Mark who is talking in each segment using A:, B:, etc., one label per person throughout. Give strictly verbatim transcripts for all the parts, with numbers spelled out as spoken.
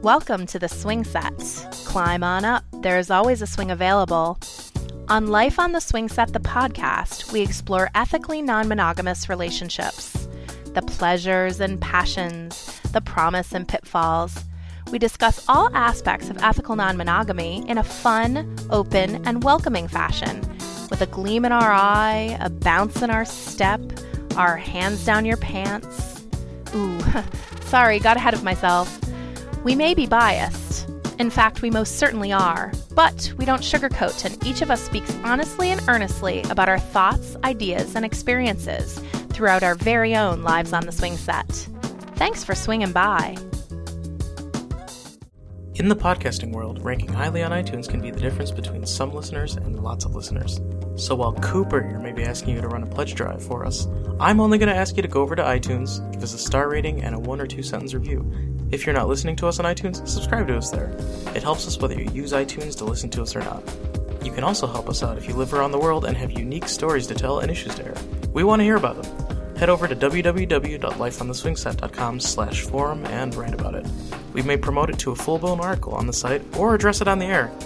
A: Welcome to the Swing Set. Climb on up. There is always a swing available. On Life on the Swing Set, the podcast, we explore ethically non-monogamous relationships, the pleasures and passions, the promise and pitfalls. We discuss all aspects of ethical non-monogamy in a fun, open, and welcoming fashion, with a gleam in our eye, a bounce in our step, our hands down your pants. Ooh, sorry, got ahead of myself. We may be biased. In fact, we most certainly are. But we don't sugarcoat, and each of us speaks honestly and earnestly about our thoughts, ideas, and experiences throughout our very own lives on the swing set. Thanks for swinging by.
B: In the podcasting world, ranking highly on iTunes can be the difference between some listeners and lots of listeners. So while Cooper here may be asking you to run a pledge drive for us, I'm only going to ask you to go over to iTunes, give us a star rating, and a one or two sentence review. If you're not listening to us on iTunes, subscribe to us there. It helps us whether you use iTunes to listen to us or not. You can also help us out if you live around the world and have unique stories to tell and issues to air. We want to hear about them. Head over to w w w dot life on the swing set dot com slash forum and write about it. We may promote it to a full-blown article on the site or address it on the air.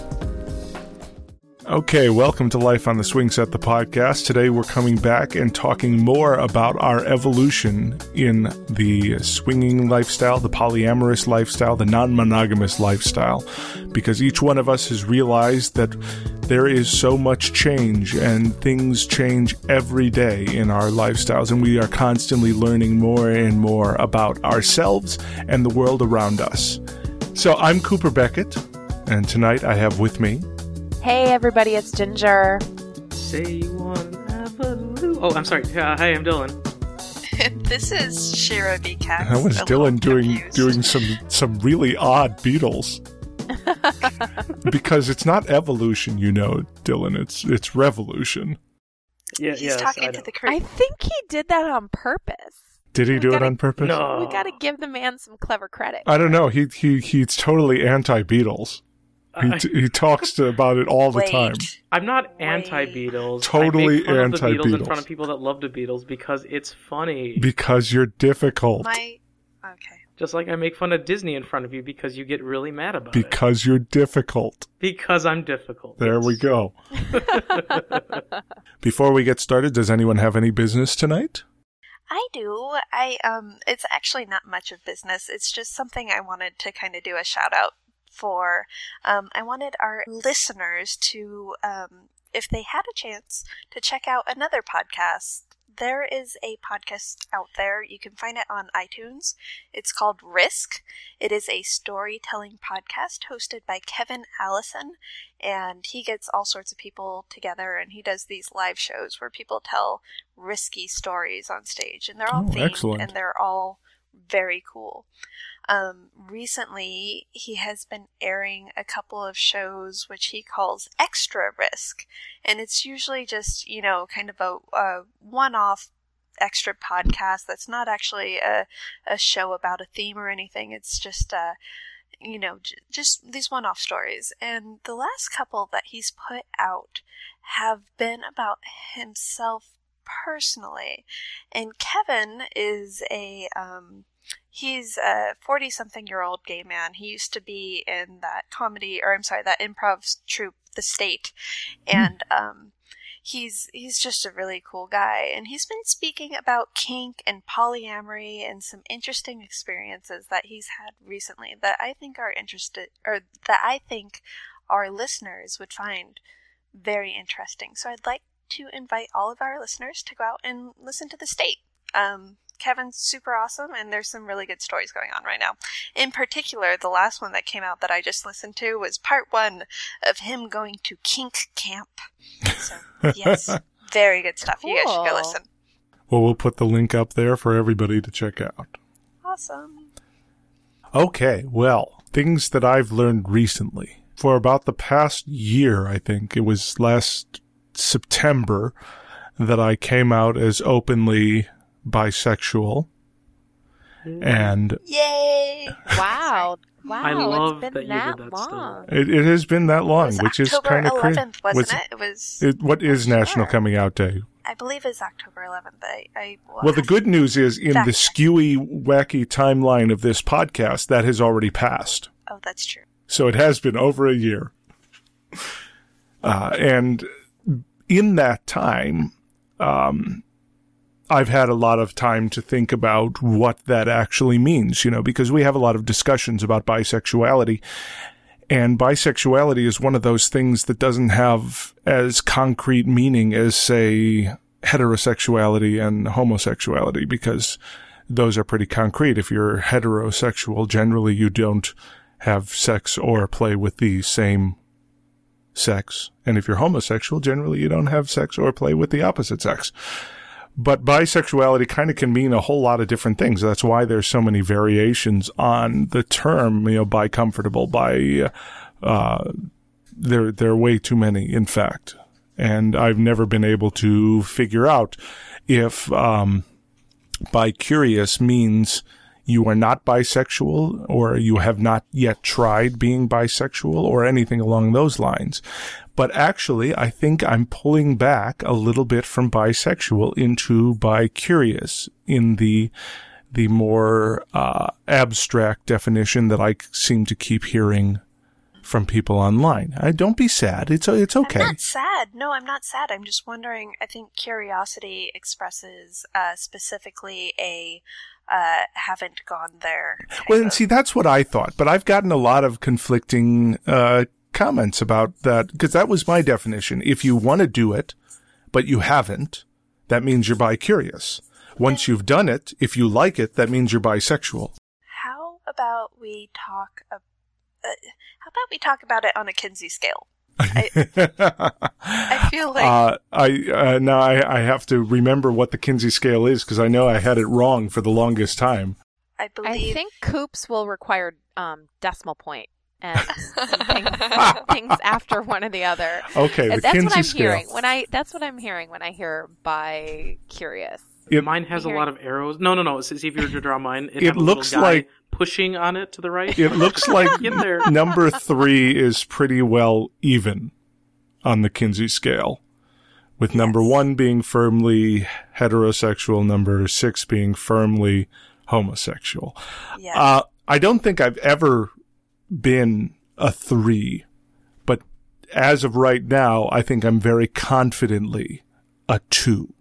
C: Okay, welcome to Life on the Swing Set, the podcast. Today we're coming back and talking more about our evolution in the swinging lifestyle, the polyamorous lifestyle, the non-monogamous lifestyle, because each one of us has realized that there is so much change and things change every day in our lifestyles, and we are constantly learning more and more about ourselves and the world around us. So I'm Cooper Beckett, and tonight I have with me...
D: Hey everybody, it's Ginger.
B: Say one evolution. Oh, I'm sorry. Uh, hi, I'm Dylan.
E: This is Shira B. Cax.
C: That was Dylan doing doing some some really odd Beatles. Because it's not evolution, you know, Dylan. It's it's revolution.
B: Yeah,
E: He's
B: yes,
E: talking
B: I
E: to
B: know.
E: the crew.
D: I think he did that on purpose.
C: Did he
D: We
C: do it
D: gotta-
C: on purpose?
B: No.
D: We gotta give the man some clever credit.
C: I don't know. He he he's totally anti-Beatles. He
B: I,
C: t- he talks to, about it all the
E: Wait.
C: time.
B: I'm not
E: Wait.
B: anti-Beatles.
C: Totally
B: I make fun of the Beatles
C: anti-Beatles.
B: in front of people that love the Beatles because it's funny.
C: Because you're difficult.
E: My okay.
B: Just like I make fun of Disney in front of you because you get really mad about it.
C: Because you're difficult.
B: Because I'm difficult.
C: There
B: yes.
C: we go. Before we get started, does anyone have any business tonight?
E: I do. I um. It's actually not much of business. It's just something I wanted to kind of do a shout out for. Um, I wanted our listeners to, um, if they had a chance, to check out another podcast. There is a podcast out there. You can find it on iTunes. It's called Risk. It is a storytelling podcast hosted by Kevin Allison, and he gets all sorts of people together, and he does these live shows where people tell risky stories on stage, and they're all
C: Oh,
E: themed,
C: excellent.
E: and they're all very cool. Um, recently, he has been airing a couple of shows which he calls Extra Risk, and it's usually just, you know, kind of a, a one-off extra podcast that's not actually a, a show about a theme or anything. It's just, uh, you know, j- just these one-off stories. And the last couple that he's put out have been about himself personally. And Kevin is a... Um, He's a forty-something-year-old gay man. He used to be in that comedy, or I'm sorry, that improv troupe, The State, and um, he's he's just a really cool guy. And he's been speaking about kink and polyamory and some interesting experiences that he's had recently that I think are interested, or that I think our listeners would find very interesting. So I'd like to invite all of our listeners to go out and listen to The State. Um, Kevin's super awesome, and there's some really good stories going on right now. In particular, the last one that came out that I just listened to was part one of him going to kink camp. So, yes, very good stuff. You guys should go
D: Cool.
E: listen.
C: Well, we'll put the link up there for everybody to check out.
E: Awesome.
C: Okay, well, things that I've learned recently. For about the past year, I think, it was last September, that I came out as openly bisexual. And
E: Yay!
D: Wow. Wow.
B: I love
D: it's been
B: that you
D: that,
B: did that
D: long.
B: still.
C: it, it has been that
E: It
C: long,
E: was
C: which is
E: October
C: kind of crazy.
E: eleventh, wasn't it? It was,
C: It, what is National
E: Sure.
C: Coming Out Day?
E: I believe it's October eleventh. I, I will
C: Well, the
E: have-
C: good news is in
E: Fact
C: the
E: check.
C: skewy, wacky timeline of this podcast, that has already passed.
E: Oh, that's true.
C: So it has been over a year. Uh, and in that time, um, I've had a lot of time to think about what that actually means, you know, because we have a lot of discussions about bisexuality. And bisexuality is one of those things that doesn't have as concrete meaning as, say, heterosexuality and homosexuality, because those are pretty concrete. If you're heterosexual, generally you don't have sex or play with the same sex. And if you're homosexual, generally you don't have sex or play with the opposite sex. But bisexuality kind of can mean a whole lot of different things. That's why there's so many variations on the term, you know, bi-comfortable, bi, uh, there, there are way too many, in fact. And I've never been able to figure out if, um, bi-curious means you are not bisexual, or you have not yet tried being bisexual, or anything along those lines. But actually, I think I'm pulling back a little bit from bisexual into bi-curious in the the more uh, abstract definition that I seem to keep hearing from people online. I don't be sad. It's it's okay.
E: I'm not sad. No, I'm not sad. I'm just wondering. I think curiosity expresses uh, specifically a uh, haven't gone there.
C: Well, and see, that's what I thought. But I've gotten a lot of conflicting uh, comments about that, because that was my definition. If you want to do it, but you haven't, that means you're bi-curious. Once you've done it, if you like it, that means you're bisexual.
E: How about we talk? Uh, uh, how about we talk about it on a Kinsey scale? I, I feel like
C: uh, I uh, now I, I have to remember what the Kinsey scale is, because I know I had it wrong for the longest time.
E: I believe
D: I think Coops will require um, decimal point and things, things after one or the other.
C: Okay, the
D: that's
C: Kinsey
D: what I'm
C: scale.
D: hearing when I. That's what I'm hearing when I hear bi-curious.
C: It,
B: mine has a
D: Here.
B: lot of arrows. No, no, no. See if you were to draw mine. It,
C: It
B: had a
C: looks
B: little guy
C: like-
B: pushing on it to the right.
C: it looks like
B: Get there.
C: number three is pretty well even on the Kinsey scale, with number one being firmly heterosexual, number six being firmly homosexual.
E: yeah.
C: Uh, I don't think I've ever been a three, but as of right now, I think I'm very confidently a two.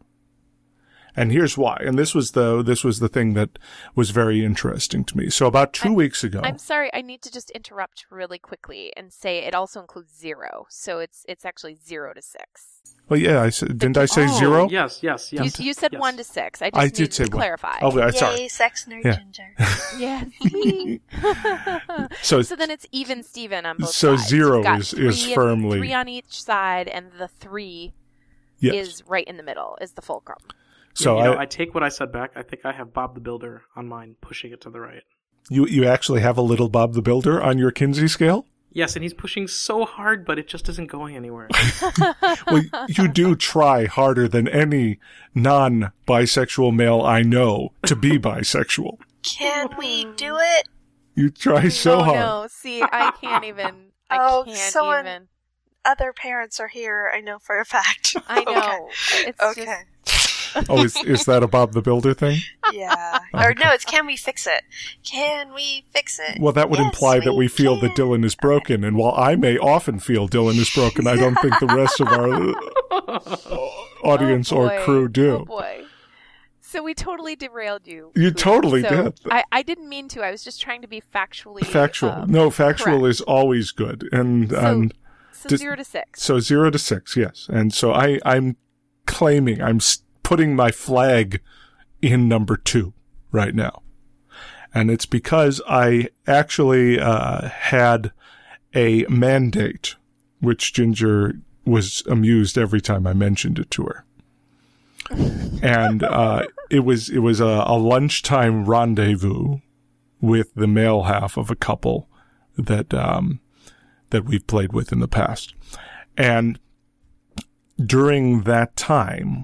C: And here's why. And this was the this was the thing that was very interesting to me. So about 2
D: I'm-
C: weeks ago,
D: I'm sorry, I need to just interrupt really quickly and say it also includes zero, so it's it's actually zero to six.
C: well, yeah, I said, didn't I say
B: Oh,
C: zero?
B: Yes, yes, yes.
D: You, you said
B: yes.
D: one to six. I just
C: I
D: needed
C: did say
D: to
C: one.
D: clarify.
C: Oh,
E: Yay,
C: sorry.
E: sex nerd
C: Yeah.
E: ginger.
D: Yes.
C: So,
D: So then it's even Steven on both
C: So
D: sides.
C: zero
D: You've got
C: is- is
D: three and-
C: firmly-
D: three on each side, and the three
C: yes.
D: is right in the middle, is the fulcrum.
C: So
B: you know,
C: I,
B: I take what I said back. I think I have Bob the Builder on mine, pushing it to the right.
C: you you actually have a little Bob the Builder on your Kinsey scale?
B: Yes, and he's pushing so hard, but it just isn't going anywhere.
C: Well, you do try harder than any non-bisexual male I know to be bisexual.
E: Can we do it?
C: You try so
D: oh,
C: hard.
D: no. See, I can't even. I
E: Oh,
D: can't
E: someone-
D: even.
E: Other parents are here. I know for a fact.
D: I
E: Okay.
D: know. It's
E: Okay.
C: Oh, is is that a Bob the Builder thing?
E: Yeah. Or no, it's can we fix it? Can we fix it?
C: Well, that would
E: Yes,
C: imply that we feel that
E: can.
C: Dylan is broken, and while I may often feel Dylan is broken, I don't think the rest of our audience
D: Oh,
C: or
D: boy.
C: crew do.
D: Oh boy. So we totally derailed you.
C: You
D: Cooper.
C: totally
D: So
C: did.
D: I, I didn't mean to. I was just trying to be factually
C: Factual.
D: um,
C: no, factual
D: correct.
C: is always good. And,
D: So-
C: and
D: So
C: Just-
D: zero to six.
C: so zero to six, yes. And so I, I'm claiming, I'm s- putting my flag in number two right now. And it's because I actually uh, had a mandate, which Ginger was amused every time I mentioned it to her. And uh, it was it was a, a lunchtime rendezvous with the male half of a couple that um, that we've played with in the past. And during that time,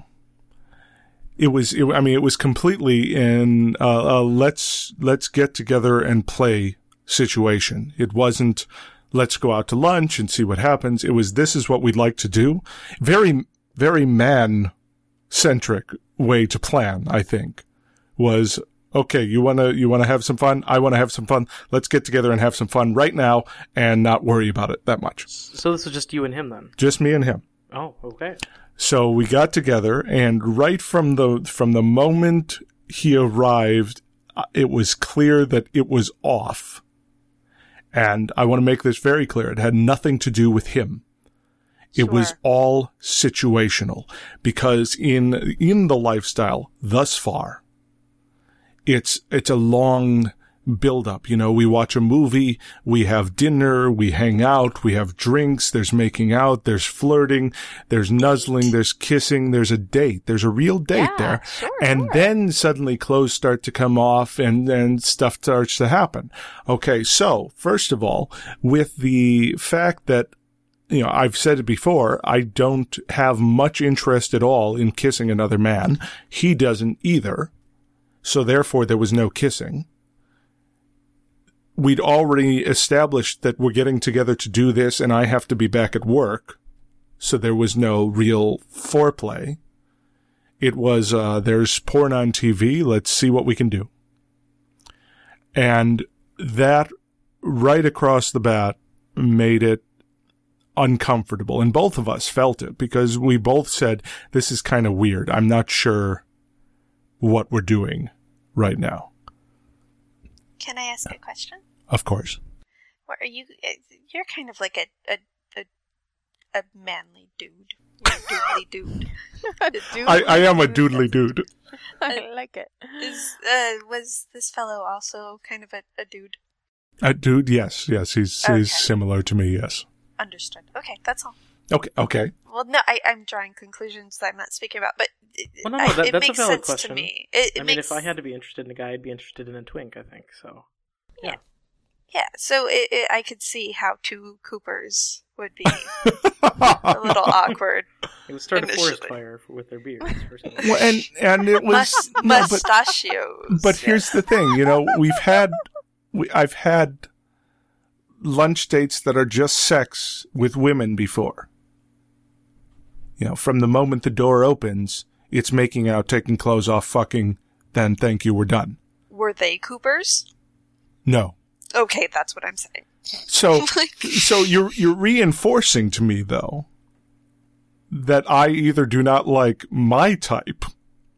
C: it was, it, I mean, it was completely in uh, a let's, let's get together and play situation. It wasn't, let's go out to lunch and see what happens. It was, this is what we'd like to do. Very, very man-centric way to plan, I think, was, okay, you want to you want to have some fun? I want to have some fun. Let's get together and have some fun right now and not worry about it that much.
B: So this was just you and him then?
C: Just me and him.
B: Oh, okay.
C: So we got together, and right from the from the moment he arrived, it was clear that it was off. And I want to make this very clear. It had nothing to do with him. It
D: Sure.
C: was all situational, because in in the lifestyle thus far, it's it's a long build up. You know, we watch a movie, we have dinner, we hang out, we have drinks, there's making out, there's flirting, there's nuzzling, there's kissing, there's a date, there's a real date
D: Yeah,
C: there.
D: sure,
C: and
D: sure.
C: then suddenly clothes start to come off and, and stuff starts to happen. Okay. So first of all, with the fact that, you know, I've said it before, I don't have much interest at all in kissing another man. He doesn't either. So therefore there was no kissing. We'd already established that we're getting together to do this and I have to be back at work. So there was no real foreplay. It was, uh, there's porn on T V. Let's see what we can do. And that right across the bat made it uncomfortable. And both of us felt it because we both said, this is kind of weird. I'm not sure what we're doing right now.
E: Can I ask a question?
C: Of course.
E: What are you? You're kind of like a a a, a manly dude. You're a doodly dude.
D: Dude.
C: I, I am a doodly dude.
D: I like it.
E: Is uh, was this fellow also kind of a, a dude?
C: A dude, yes, yes. He's,
E: Okay.
C: he's similar to me, yes.
E: Understood. Okay, that's all.
C: Okay, okay.
E: Well, no, I, I'm drawing conclusions that I'm not speaking about, but it,
B: Well, no, no,
E: I-
B: that-
E: it
B: that's a
E: makes
B: valid
E: sense
B: question.
E: to me. It, it
B: I mean,
E: makes,
B: if I had to be interested in a guy, I'd be interested in a twink, I think, so. Yeah.
E: yeah. So it, it, I could see how two Coopers would be a little awkward.
B: It would start a forest
E: Initially.
B: fire for, with their beards or something.
C: Well, and, and it was,
E: Mus-
C: no, but,
E: mustachios.
C: but here's the thing, you know, we've had, we, I've had lunch dates that are just sex with women before. You know, from the moment the door opens, it's making out, taking clothes off, fucking, then thank you, we're done.
E: Were they Coopers?
C: No.
E: Okay, that's what I'm saying.
C: So, so you're, you're reinforcing to me, though, that I either do not like my type,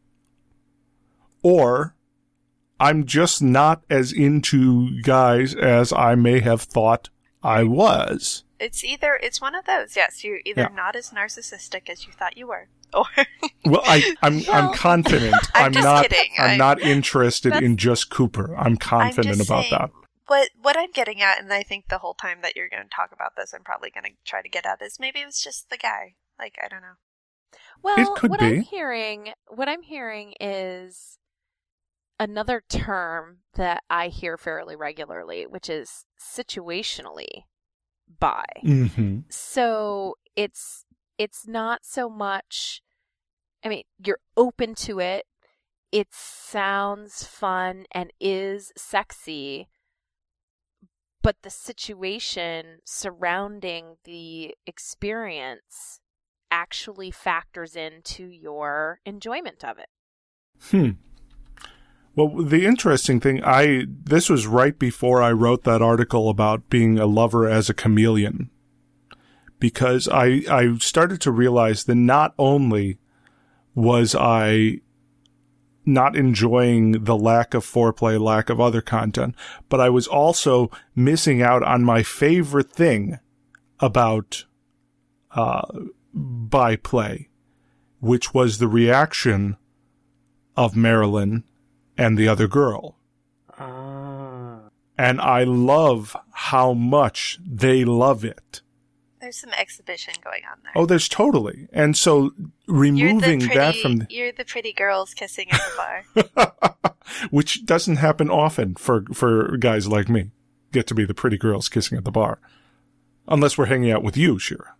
C: or I'm just not as into guys as I may have thought I was.
E: It's either it's one of those. Yes, you're either
C: Yeah.
E: not as narcissistic as you thought you were, or
C: Well, I, I'm,
D: Well,
C: I'm confident.
E: I'm
C: I'm
E: just
C: not,
E: kidding.
C: I'm
E: I-
C: not interested
D: That's-
C: in just Cooper. I'm confident
E: just
C: about
E: saying,
C: that.
E: what what I'm getting at, and I think the whole time that you're going to talk about this, I'm probably going to try to get at is maybe it was just the guy. Like I don't know.
D: Well,
C: could
D: what
C: be.
D: I'm hearing, what I'm hearing is another term that I hear fairly regularly, which is situationally bi.
C: Mm-hmm.
D: So it's it's not so much. I mean, you're open to it. It sounds fun and is sexy, but the situation surrounding the experience actually factors into your enjoyment of it.
C: Hmm. Well, the interesting thing, I this was right before I wrote that article about being a lover as a chameleon, because I I started to realize that not only was I not enjoying the lack of foreplay, lack of other content, but I was also missing out on my favorite thing about uh, by play, which was the reaction of Marilyn and the other girl.
B: Ah.
C: And I love how much they love it.
E: There's some exhibition going on there.
C: Oh, there's totally. And so
E: you're
C: removing
E: the pretty,
C: that from the,
E: you're the pretty girls kissing at the bar.
C: which doesn't happen often for, for guys like me, get to be the pretty girls kissing at the bar. Unless we're hanging out with you, Shira.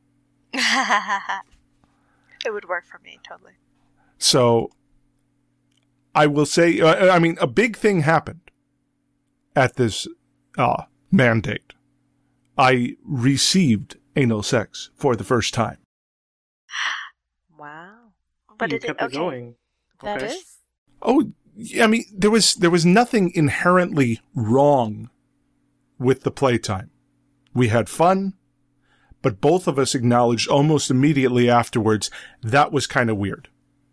E: It would work for me totally.
C: So I will say, uh, I mean, a big thing happened at this uh, mandate. I received anal sex for the first time.
D: Wow.
E: But
B: you
E: it
B: kept
E: okay.
B: it going.
D: That
B: Okay.
D: is.
C: Oh, I mean, there was there was nothing inherently wrong with the playtime. We had fun, but both of us acknowledged almost immediately afterwards that was kind of weird.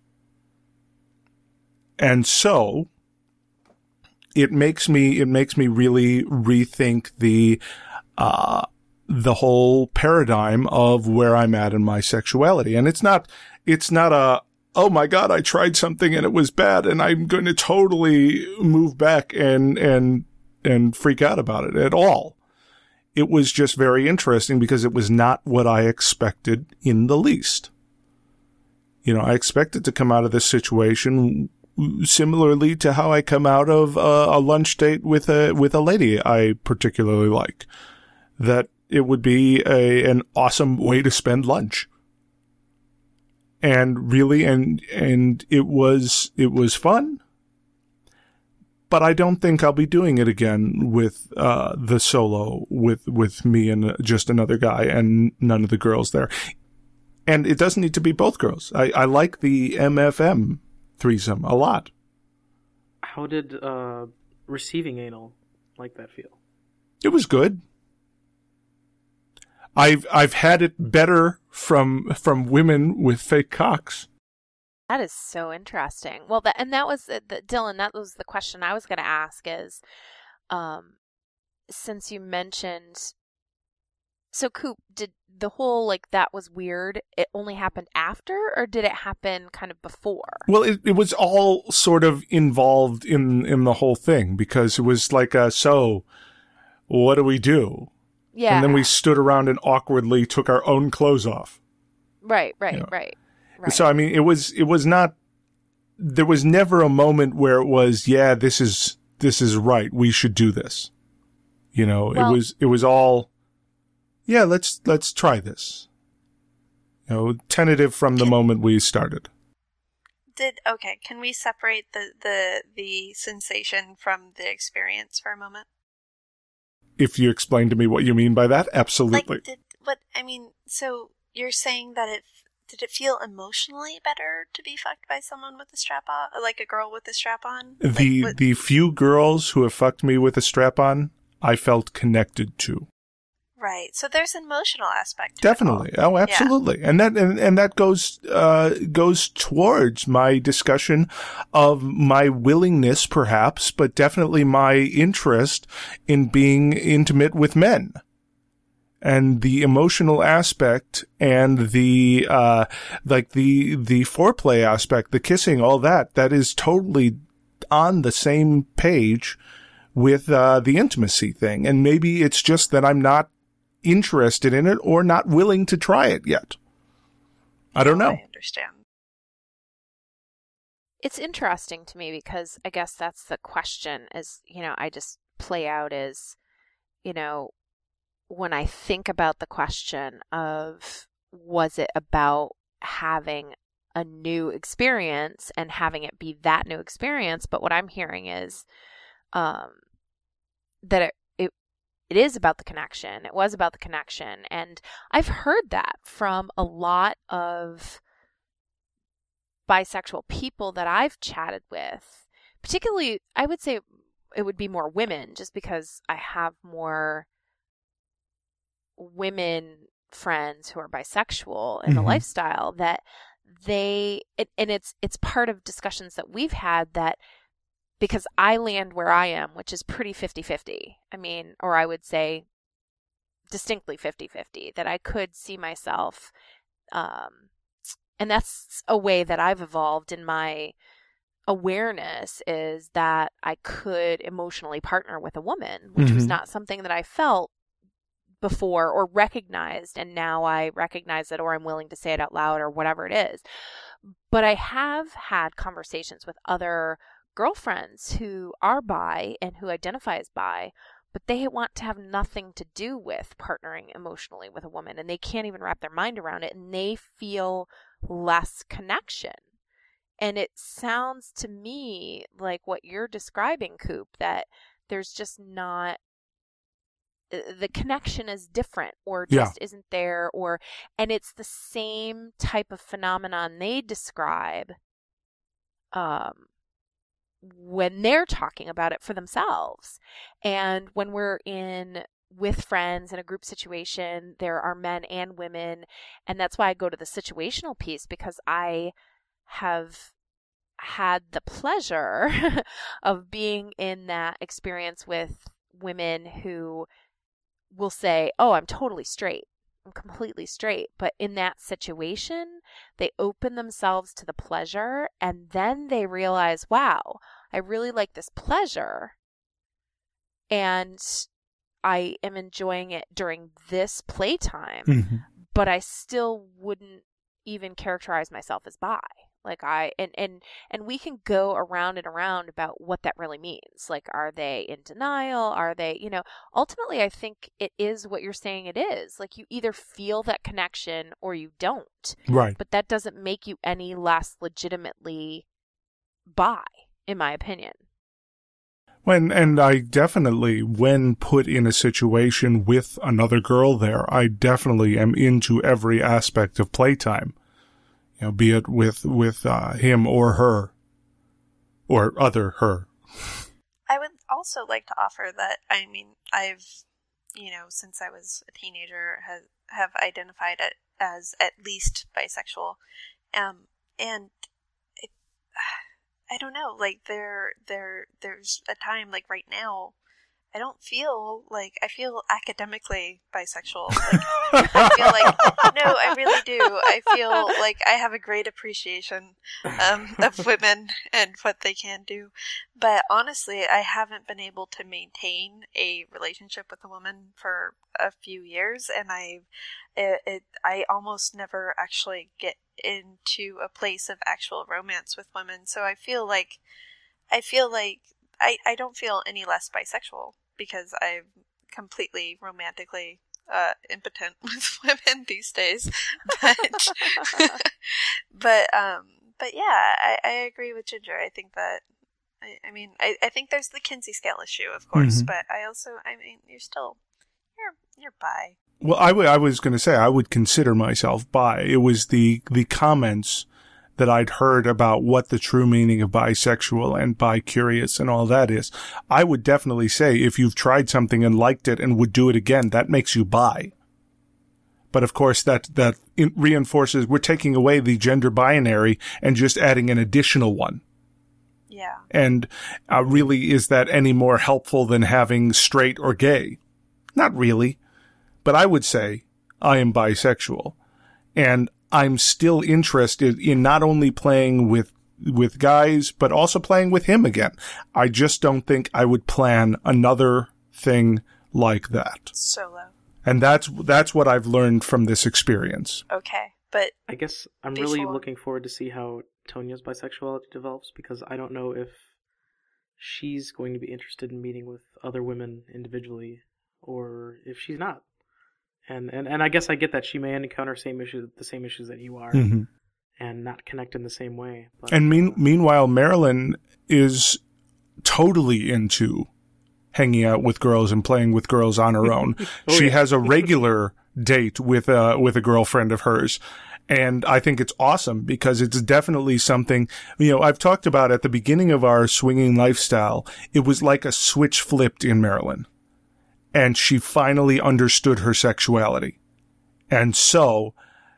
C: And so it makes me it makes me really rethink the uh the whole paradigm of where I'm at in my sexuality. And it's not it's not a oh my God, I tried something and it was bad and I'm going to totally move back and, and, and freak out about it at all. It was just very interesting because it was not what I expected in the least. You know, I expected to come out of this situation similarly to how I come out of a, a lunch date with a, with a lady I particularly like. That it would be a, an awesome way to spend lunch. And really, and, and it was, it was fun, but I don't think I'll be doing it again with, uh, the solo with, with me and just another guy and none of the girls there. And it doesn't need to be both girls. I, I like the M F M threesome a lot.
B: How did, uh, receiving anal like that feel?
C: It was good. I've I've had it better from from women with fake cocks.
D: That is so interesting. Well, that and that was the, the, Dylan. That was the question I was going to ask. Is, um, since you mentioned, so Coop, did the whole like that was weird? It only happened after, or did it happen kind of before?
C: Well, it it was all sort of involved in in the whole thing because it was like a so, what do we do?
D: Yeah.
C: And then we stood around and awkwardly took our own clothes off.
D: Right, right,
C: you know?
D: right, right.
C: So, I mean, it was, it was not, there was never a moment where it was, yeah, this is, this is right. We should do this. You know, well, it was, it was all, yeah, let's, let's try this. You know, tentative from the moment we started.
E: Did, okay, can we separate the, the, the sensation from the experience for a moment?
C: If you explain to me what you mean by that, absolutely.
E: Like, did, what, I mean, so you're saying that it, did it feel emotionally better to be fucked by someone with a strap on, like a girl with a strap on?
C: The,
E: like,
C: the few girls who have fucked me with a strap on, I felt connected to.
E: Right. So there's an emotional aspect to
C: Definitely.
E: it.
C: Oh, absolutely. Yeah. And that, and, and that goes, uh, goes towards my discussion of my willingness, perhaps, but definitely my interest in being intimate with men. And the emotional aspect and the, uh, like the, the foreplay aspect, the kissing, all that, that is totally on the same page with, uh, the intimacy thing. And maybe it's just that I'm not interested in it or not willing to try it yet. I don't know.
E: I understand.
D: It's interesting to me because I guess that's the question is, you know, I just play out as, you know, when I think about the question of was it about having a new experience and having it be that new experience, but what I'm hearing is um, that it It is about the connection. It was about the connection. And I've heard that from a lot of bisexual people that I've chatted with. Particularly, I would say it would be more women, just because I have more women friends who are bisexual in mm-hmm. the lifestyle that they, it, and it's it's part of discussions that we've had that because I land where I am, which is pretty fifty-fifty. I mean, or I would say distinctly fifty-fifty, that I could see myself. Um, and that's a way that I've evolved in my awareness is that I could emotionally partner with a woman, which mm-hmm. was not something that I felt before or recognized. And now I recognize it or I'm willing to say it out loud or whatever it is. But I have had conversations with other girlfriends who are bi and who identify as bi, but they want to have nothing to do with partnering emotionally with a woman, and they can't even wrap their mind around it, and they feel less connection. And it sounds to me like what you're describing, Coop, that there's just not, the connection is different or just yeah. isn't there, or, and it's the same type of phenomenon they describe, um, when they're talking about it for themselves. And when we're in with friends in a group situation, there are men and women. And that's why I go to the situational piece, because I have had the pleasure of being in that experience with women who will say, oh, I'm totally straight. I'm completely straight. But in that situation, they open themselves to the pleasure, and then they realize, wow, I really like this pleasure, and I am enjoying it during this playtime,
C: Mm-hmm.
D: but I still wouldn't even characterize myself as bi. Like I, and, and, and we can go around and around about what that really means. Like, are they in denial? Are they, you know, ultimately I think it is what you're saying it is. Like, you either feel that connection or you don't.
C: Right.
D: But that doesn't make you any less legitimately bi, in my opinion.
C: When, and I definitely, when put in a situation with another girl there, I definitely am into every aspect of playtime. You know, be it with, with, uh, him or her. Or other her.
E: I would also like to offer that, I mean, I've, you know, since I was a teenager, has, have identified it as at least bisexual. Um, and it, I don't know, like, there, there, there's a time, like, right now, I don't feel like, I feel academically bisexual. Like, I feel like, no, I really do. I feel like I have a great appreciation um, of women and what they can do. But honestly, I haven't been able to maintain a relationship with a woman for a few years, and I, it, it, I almost never actually get into a place of actual romance with women. So I feel like, I feel like I, I don't feel any less bisexual, because I'm completely romantically uh, impotent with women these days. But, but, um, but yeah, I, I agree with Ginger. I think that, I, I mean, I, I think there's the Kinsey scale issue, of course,
C: Mm-hmm.
E: but I also, I mean, you're still, you're, you're bi.
C: Well, I, w- I was going to say I would consider myself bi. It was the, the comments that I'd heard about what the true meaning of bisexual and bi-curious and all that is. I would definitely say if you've tried something and liked it and would do it again, that makes you bi. But of course, that, that in- reinforces, we're taking away the gender binary and just adding an additional one.
E: Yeah.
C: And uh, really, is that any more helpful than having straight or gay? Not really. But I would say I am bisexual. And I'm still interested in not only playing with with guys, but also playing with him again. I just don't think I would plan another thing like that.
E: Solo.
C: And that's that's what I've learned from this experience.
E: Okay. But
B: I guess I'm
E: Before.
B: really looking forward to see how Tonia's bisexuality develops, because I don't know if she's going to be interested in meeting with other women individually, or if she's not. And, and and I guess I get that she may encounter same issues, the same issues that you are,
C: Mm-hmm.
B: and not connect in the same way. But,
C: And mean,
B: uh,
C: meanwhile, Marilyn is totally into hanging out with girls and playing with girls on her own.
B: Oh,
C: She
B: yeah.
C: has a regular date with a, with a girlfriend of hers. And I think it's awesome because it's definitely something, you know, I've talked about at the beginning of our swinging lifestyle. It was like a switch flipped in Marilyn. And she finally understood her sexuality. And so,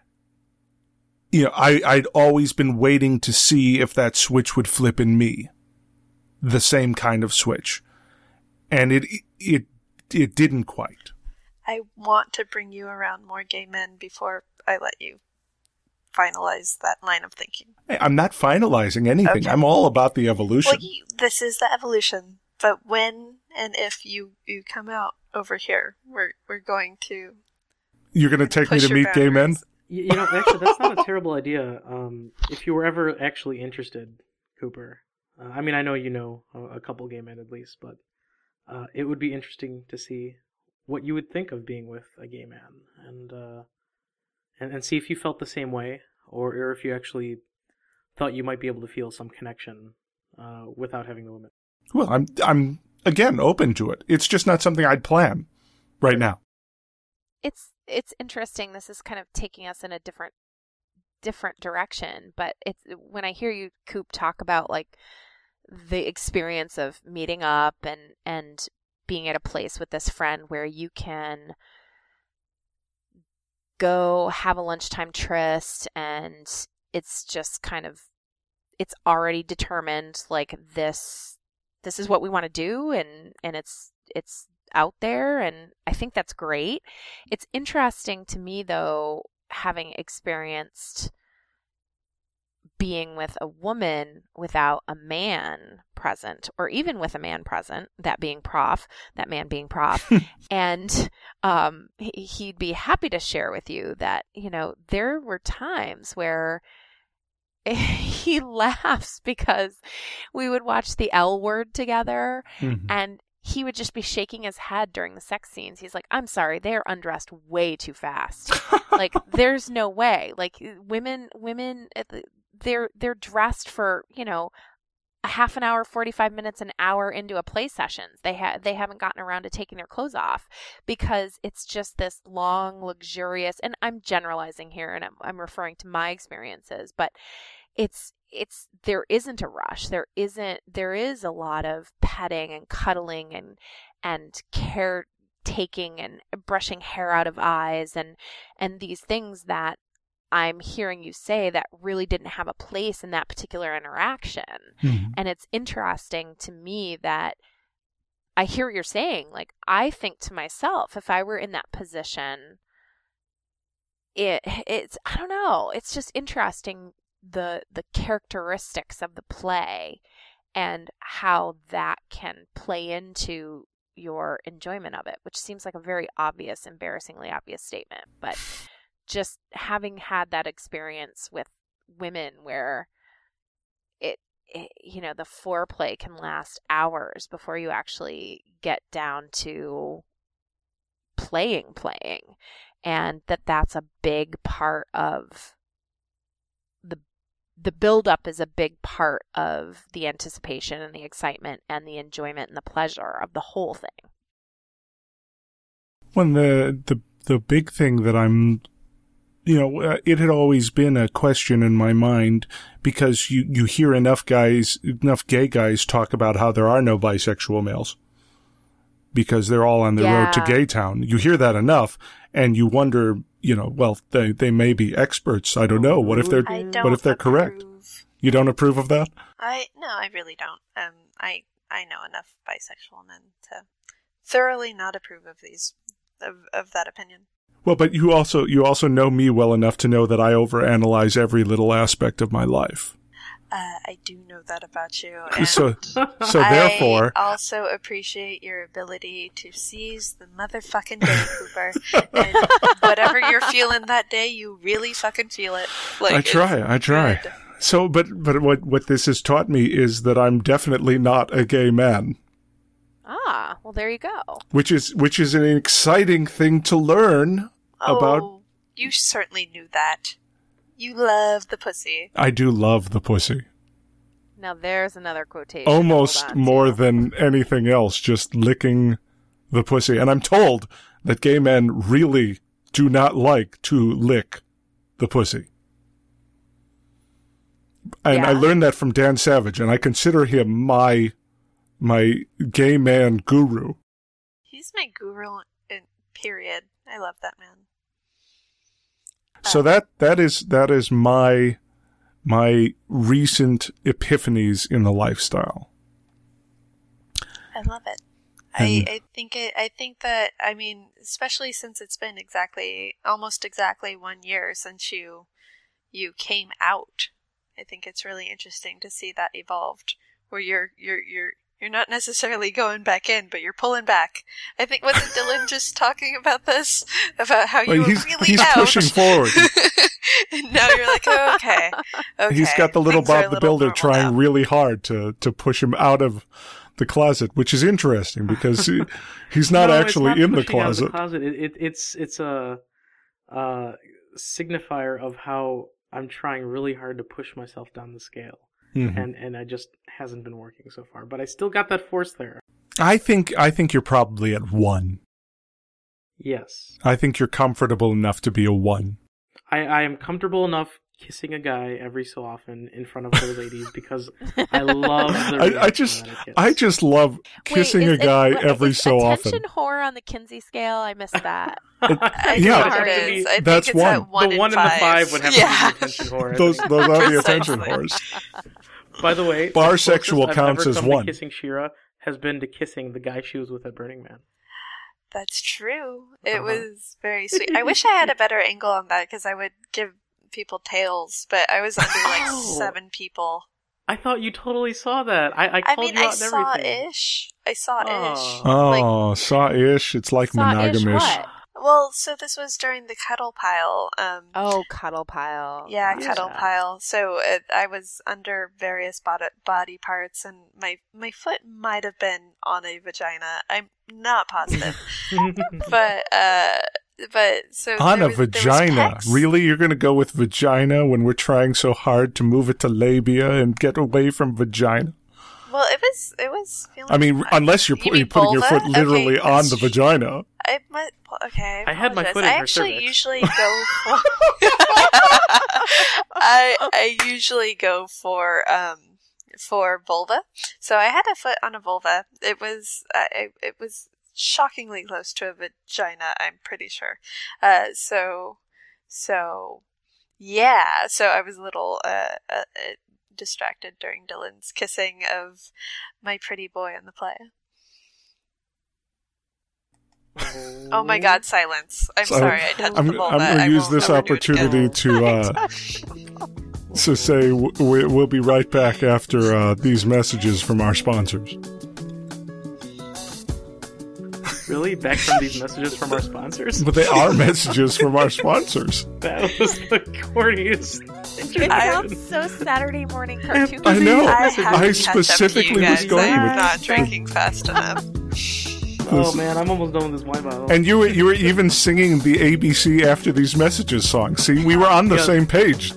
C: you know, I, I'd always been waiting to see if that switch would flip in me. The same kind of switch. And it, it, it didn't quite.
E: I want to bring you around more gay men before I let you finalize that line of thinking.
C: Hey, I'm not finalizing anything.
E: Okay.
C: I'm all about the evolution.
E: Well, you, this is the evolution. But when and if you, you come out over here, we're we're going to
C: You're going to take me
E: push
C: to
E: your
C: meet gay men?
E: boundaries.
B: You, you know, actually, that's not a terrible idea. Um, if you were ever actually interested, Cooper, uh, I mean, I know you know a, a couple gay men at least, but uh, it would be interesting to see what you would think of being with a gay man, and uh, and, and see if you felt the same way, or, or if you actually thought you might be able to feel some connection uh, without having the woman.
C: Well, I'm, I'm, again, open to it. It's just not something I'd plan right now.
D: It's it's interesting. This is kind of taking us in a different different direction, but it's when I hear you, Coop, talk about like the experience of meeting up and, and being at a place with this friend where you can go have a lunchtime tryst, and it's just kind of, it's already determined, like this, this is what we want to do. And, and it's, it's out there. And I think that's great. It's interesting to me though, having experienced being with a woman without a man present, or even with a man present, that being Prof, that man being Prof. And um, he, he'd be happy to share with you that, you know, there were times where he laughs because we would watch The L Word together, mm-hmm. and he would just be shaking his head during the sex scenes. He's like, I'm sorry, they're undressed way too fast. Like, there's no way. Like, women, women, they're, they're dressed for, you know, a half an hour, forty-five minutes, an hour into a play sessions. They ha- they haven't gotten around to taking their clothes off, because it's just this long, luxurious, and I'm generalizing here and I'm, I'm referring to my experiences, but it's, it's, there isn't a rush. There isn't, there is a lot of petting and cuddling and, and care taking and brushing hair out of eyes and, and these things that I'm hearing you say that really didn't have a place in that particular interaction. Mm-hmm. And it's interesting to me that I hear what you're saying. Like, I think to myself, if I were in that position, it, it's, I don't know, it's just interesting, the the characteristics of the play and how that can play into your enjoyment of it, which seems like a very obvious, embarrassingly obvious statement. But just having had that experience with women where it, it you know, the foreplay can last hours before you actually get down to playing playing, and that that's a big part of the the build-up is a big part of the anticipation and the excitement and the enjoyment and the pleasure of the whole thing.
C: When the the the big thing that I'm, you know, uh, it had always been a question in my mind, because you you hear enough guys, enough gay guys talk about how there are no bisexual males, because they're all on the
D: yeah.
C: road to gay town. You hear that enough, and you wonder, you know, well, they they may be experts. I don't know. What if they're what if they're approve. correct? You don't approve of that?
E: I no, I really don't. Um, I I know enough bisexual men to thoroughly not approve of these of of that opinion.
C: Well, but you also you also know me well enough to know that I overanalyze every little aspect of my life.
E: Uh, I do know that about you.
C: So, so therefore,
E: I also appreciate your ability to seize the motherfucking day, Cooper. And whatever you're feeling that day, you really fucking feel it. Like,
C: I try, I try. Good. So, but but what what this has taught me is that I'm definitely not a gay man.
D: Ah, well, there you go.
C: Which is which is an exciting thing to learn
E: oh,
C: about.
E: You certainly knew that. You love the pussy.
C: I do love the pussy.
D: Now there's another quotation.
C: Almost more than anything else, just licking the pussy. And I'm told that gay men really do not like to lick the pussy. And yeah. I learned that from Dan Savage, and I consider him my my gay man guru.
E: He's my guru, in period. I love that man.
C: So that that is that is my my recent epiphanies in the lifestyle.
E: I love it. I, I think it. I think that. I mean, especially since it's been exactly, almost exactly one year since you you came out. I think it's really interesting to see that evolved, where you're you're you're you're not necessarily going back in, but you're pulling back. I think wasn't Dylan just talking about this, about how you well,
C: were
E: really
C: he's
E: out?
C: He's pushing forward.
E: And now you're like, oh, okay, okay.
C: He's got the little
E: Things
C: Bob the Builder trying
E: now.
C: really hard to to push him out of the closet, which is interesting because he, he's not
B: no,
C: actually
B: not
C: in the
B: closet.
C: closet.
B: The closet. It, it, it's it's a, a signifier of how I'm trying really hard to push myself down the scale. Mm-hmm. And and I just hasn't been working so far, but I still got that force there.
C: I think I think you're probably at one.
B: Yes.
C: I think you're comfortable enough to be a one.
B: I, I am comfortable enough kissing a guy every so often in front of other ladies because I love the
C: I, I just I just love kissing
D: Wait, is,
C: a guy
D: is,
C: every
D: is
C: so
D: attention
C: often.
D: horror on the Kinsey scale? I missed that.
C: It,
E: I
C: yeah,
E: think it is. I
C: that's
E: think it's
C: one.
E: at one
B: the
E: in
B: one
E: five.
B: and the five would have
E: yeah.
B: to be the attention horror.
C: those those are the attention
E: Precisely.
C: whores.
B: By the way,
C: Bar
B: the
C: sexual
B: closest I've
C: counts
B: ever
C: as
B: come to
C: one.
B: Kissing Shira has been to kissing the guy she was with at Burning Man.
E: That's true. It
B: Uh-huh.
E: was very sweet. I wish I had a better angle on that because I would give people tails, but I was under like
B: Oh.
E: seven people.
B: I thought you totally saw that. I, I
E: I
B: called
E: mean,
B: you
E: I
B: out and everything.
E: saw-ish. I saw-ish.
C: Oh, saw-ish. It's like
D: Saw-ish
C: monogamish.
D: what?
E: Well, so this was during the cuddle pile. Um,
D: Oh, cuddle pile.
E: yeah,
B: Yeah.
E: cuddle pile. So uh, I was under various body, body parts, and my my foot might have been on a vagina. I'm not positive, but uh, but so
C: On
E: there
C: a
E: was, there was
C: vagina.
E: pecs.
C: Really? You're going to go with vagina when we're trying so hard to move it to labia and get away from vagina?
E: Well, it was it was feeling.
C: I mean, unless you're,
E: You
C: pu-
E: mean
C: you're putting your
E: vulva?
C: foot literally
E: Okay,
C: on
E: that's
C: the
E: tr-
C: vagina.
E: I might, okay. I,
B: I had my
E: apologize.
B: foot in
E: I
B: her
E: actually
B: cervix.
E: usually go for. I I usually go for um for vulva. So I had a foot on a vulva. It was I it was shockingly close to a vagina. I'm pretty sure. Uh, so so yeah. So I was a little uh, uh, uh distracted during Dylan's kissing of my pretty boy on the play. Oh my god, silence. I'm
C: So,
E: sorry, I touched
C: I'm,
E: the vulva.
C: I'm going
E: I
C: to use
E: won't
C: this
E: ever do it again.
C: opportunity to uh, to say w- we- we'll be right back after uh, these messages from our sponsors.
B: Really? Back from these messages from our sponsors?
C: But they are messages from our sponsors.
B: That was the corniest
D: It
B: introduction.
D: sounds so Saturday morning cartoon.
C: I know.
E: I,
C: I
E: have to catch up to
C: specifically
E: you
C: was
E: guys.
C: going
E: I'm
C: with-
E: not drinking fast enough.
B: Oh man, I'm almost done with this wine bottle.
C: And you were you were even singing the A B C After These Messages song. See, we were on the
B: Yes.
C: same page.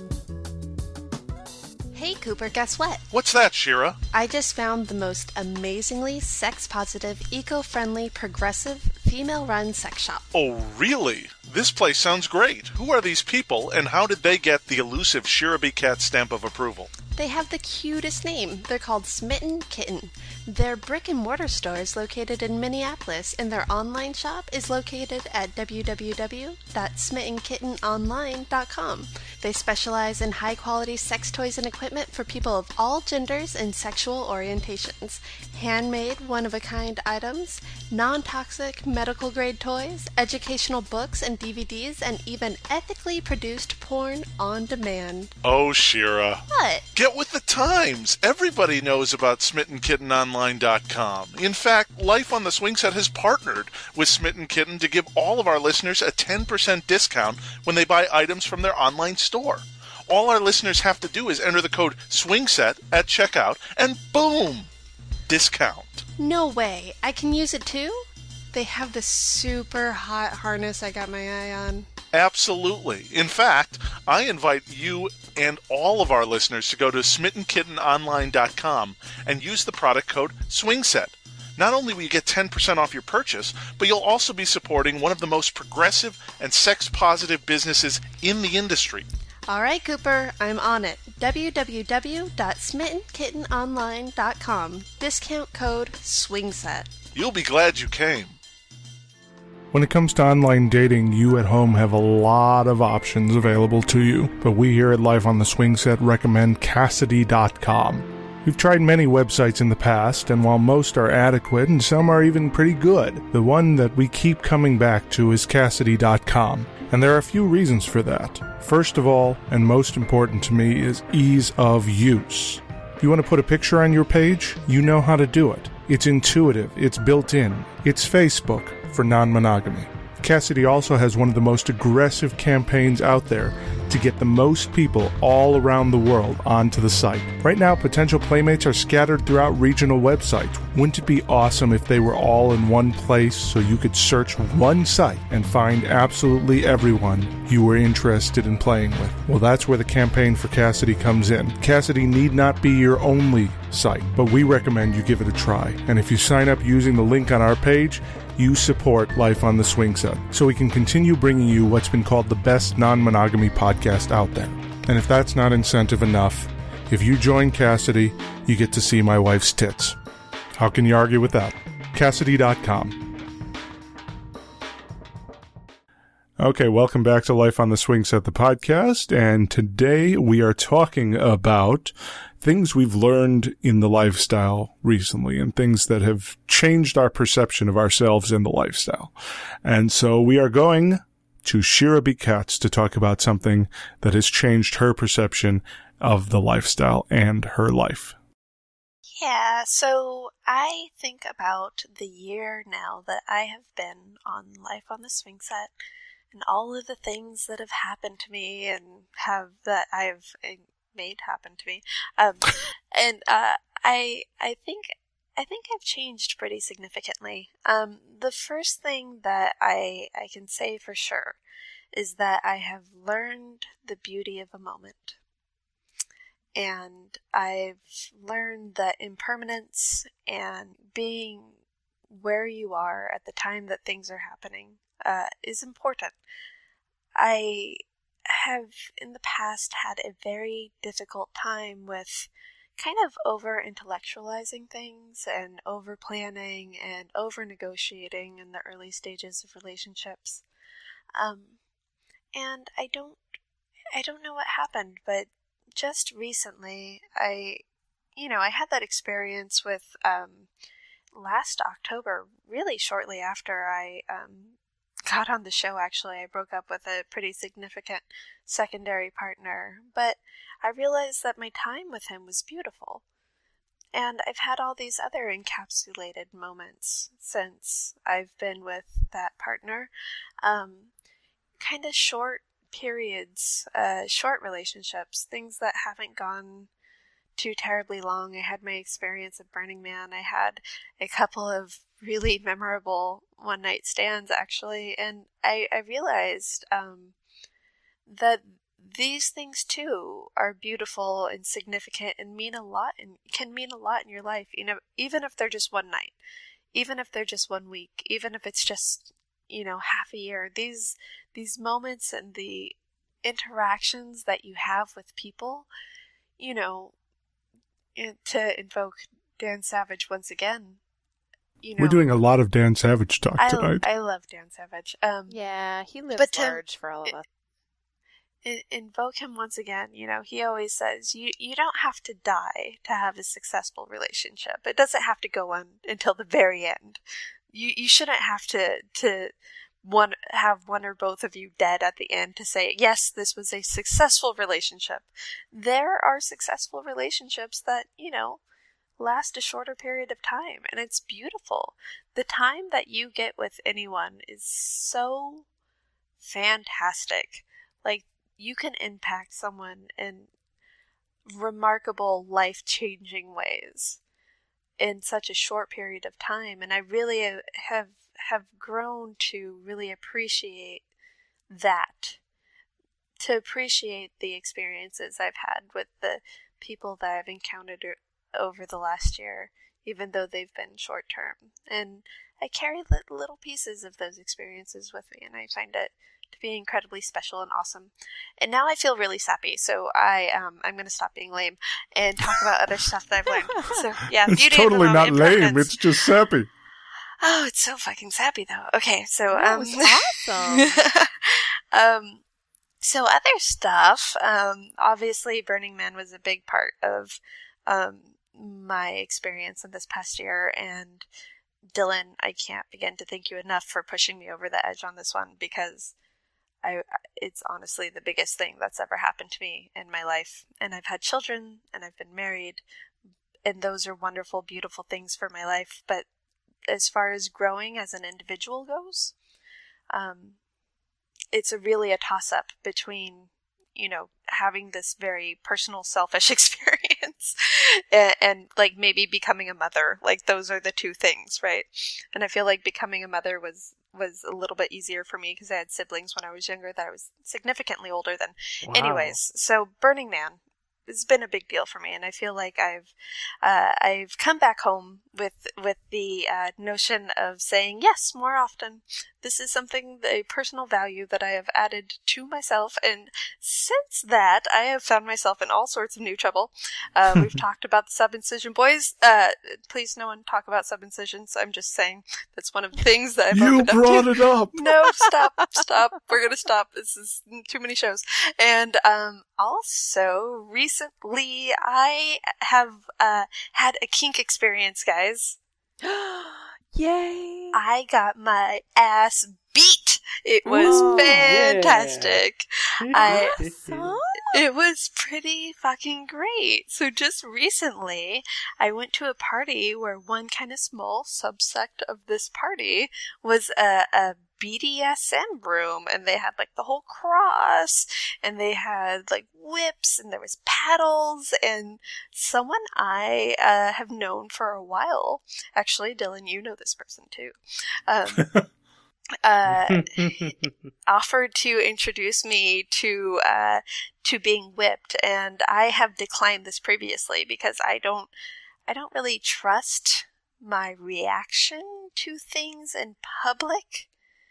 F: Hey Cooper, guess what?
G: What's that, Shira?
F: I just found the most amazingly sex-positive, eco-friendly, progressive, female-run sex shop.
G: Oh, really? This place sounds great. Who are these people, and how did they get the elusive Shira B. Cat stamp of approval?
F: They have the cutest name. They're called Smitten Kitten. Their brick-and-mortar store is located in Minneapolis, and their online shop is located at w w w dot smitten kitten online dot com. They specialize in high-quality sex toys and equipment for people of all genders and sexual orientations. Handmade, one-of-a-kind items, non-toxic medical-grade toys, educational books and D V Ds, and even ethically produced porn on demand.
G: Oh, Shira.
F: What?
G: Get with the times. Everybody knows about smitten kitten online dot com. In fact, Life on the Swing Set has partnered with Smitten Kitten to give all of our listeners a ten percent discount when they buy items from their online store. All our listeners have to do is enter the code SWINGSET at checkout, and boom! Discount.
F: No way. I can use it too? They have this super hot harness I got my eye on.
G: Absolutely. In fact, I invite you and all of our listeners to go to smitten kitten online dot com and use the product code SWINGSET. Not only will you get ten percent off your purchase, but you'll also be supporting one of the most progressive and sex-positive businesses in the industry.
F: All right, Cooper, I'm on it. w w w dot smitten kitten online dot com. Discount code SWINGSET.
G: You'll be glad you came.
C: When it comes to online dating, you at home have a lot of options available to you, but we here at Life on the Swing Set recommend Kasidie dot com. We've tried many websites in the past, and while most are adequate and some are even pretty good, the one that we keep coming back to is Kasidie dot com, and there are a few reasons for that. First of all, and most important to me, is ease of use. You want to put a picture on your page? You know how to do it. It's intuitive, it's built in, it's Facebook for non-monogamy. Kasidie also has one of the most aggressive campaigns out there to get the most people all around the world onto the site. Right now, potential playmates are scattered throughout regional websites. Wouldn't it be awesome if they were all in one place so you could search one site and find absolutely everyone you were interested in playing with? Well, that's where the campaign for Kasidie comes in. Kasidie need not be your only site, but we recommend you give it a try. And if you sign up using the link on our page, you support Life on the Swing Set, so we can continue bringing you what's been called the best non-monogamy podcast out there. And if that's not incentive enough, if you join Kasidie, you get to see my wife's tits. How can you argue with that? Kasidie dot com. Okay, welcome back to Life on the Swing Set, the podcast, and today we are talking about things we've learned in the lifestyle recently and things that have changed our perception of ourselves in the lifestyle. And so we are going to Shira B. Katz to talk about something that has changed her perception of the lifestyle and her life.
E: Yeah, so I think about the year now that I have been on Life on the Swing Set and all of the things that have happened to me and have that I've made happen to me. Um, and uh, I I think I think I've changed pretty significantly. Um, the first thing that I I can say for sure is that I have learned the beauty of a moment. And I've learned that impermanence and being where you are at the time that things are happening uh, is important. I have in the past had a very difficult time with kind of over-intellectualizing things and over-planning and over-negotiating in the early stages of relationships. Um, and I don't, I don't know what happened, but just recently, I, you know, I had that experience with, um, last October, really shortly after I, um, got on the show, actually. I broke up with a pretty significant secondary partner, but I realized that my time with him was beautiful. And I've had all these other encapsulated moments since I've been with that partner, um, kind of short periods, uh, short relationships, things that haven't gone too terribly long. I had my experience of Burning Man. I had a couple of really memorable one-night stands, actually, and I, I realized um, that these things, too, are beautiful and significant and mean a lot and can mean a lot in your life, you know, even if they're just one night, even if they're just one week, even if it's just, you know, half a year. These these moments and the interactions that you have with people, you know, to invoke Dan Savage once again, you know.
C: We're doing a lot of Dan Savage talk
E: I,
C: tonight.
E: I love Dan Savage. Um,
D: yeah, he lives
E: but to,
D: large for all of us.
E: In, invoke him once again. You know, he always says, you, you don't have to die to have a successful relationship. It doesn't have to go on until the very end. You you shouldn't have to to one have one or both of you dead at the end to say, yes, this was a successful relationship. There are successful relationships that, you know, last a shorter period of time, and it's beautiful. The time that you get with anyone is so fantastic. Like, you can impact someone in remarkable, life-changing ways in such a short period of time, and I really have have grown to really appreciate that, to appreciate the experiences I've had with the people that I've encountered over the last year, even though they've been short term. And I carry little pieces of those experiences with me, and I find it to be incredibly special and awesome. And now I feel really sappy, so I um I'm going to stop being lame and talk about other stuff that I've learned. So yeah,
C: it's
E: beauty
C: totally
E: of the
C: not
E: moment,
C: lame. It's just sappy.
E: Oh, it's so fucking sappy though. Okay, so
D: That
E: um,
D: was awesome.
E: um, so other stuff. Um, obviously, Burning Man was a big part of um my experience in this past year, and Dylan, I can't begin to thank you enough for pushing me over the edge on this one, because I, it's honestly the biggest thing that's ever happened to me in my life. And I've had children, and I've been married, and those are wonderful, beautiful things for my life. But as far as growing as an individual goes, um, it's a really a toss-up between, you know, having this very personal, selfish experience and, and, like, maybe becoming a mother. Like, those are the two things, right? And I feel like becoming a mother was was a little bit easier for me because I had siblings when I was younger that I was significantly older than.
B: Wow.
E: Anyways, so Burning Man has been a big deal for me, and I feel like I've uh, I've come back home with with the uh, notion of saying yes more often. This is something, a personal value that I have added to myself, and since that, I have found myself in all sorts of new trouble. Uh, we've talked about the sub-incision. Boys, uh, please no one talk about sub-incisions. I'm just saying that's one of the things that I've
C: You
E: opened up
C: brought
E: to.
C: it up!
E: No, stop, stop. We're gonna stop. This is too many shows. And, um, also, recently, I have, uh, had a kink experience, guys.
D: Yay!
E: I got my ass beat. It was
B: Ooh,
E: fantastic. I,
D: Awesome.
E: it was pretty fucking great. So just recently, I went to a party where one kind of small subsect of this party was a, a B D S M room, and they had like the whole cross, and they had like whips, and there was paddles, and someone I uh, have known for a while, actually, Dylan, you know this person too, um, uh, offered to introduce me to uh, to being whipped, and I have declined this previously because I don't I don't really trust my reaction to things in public.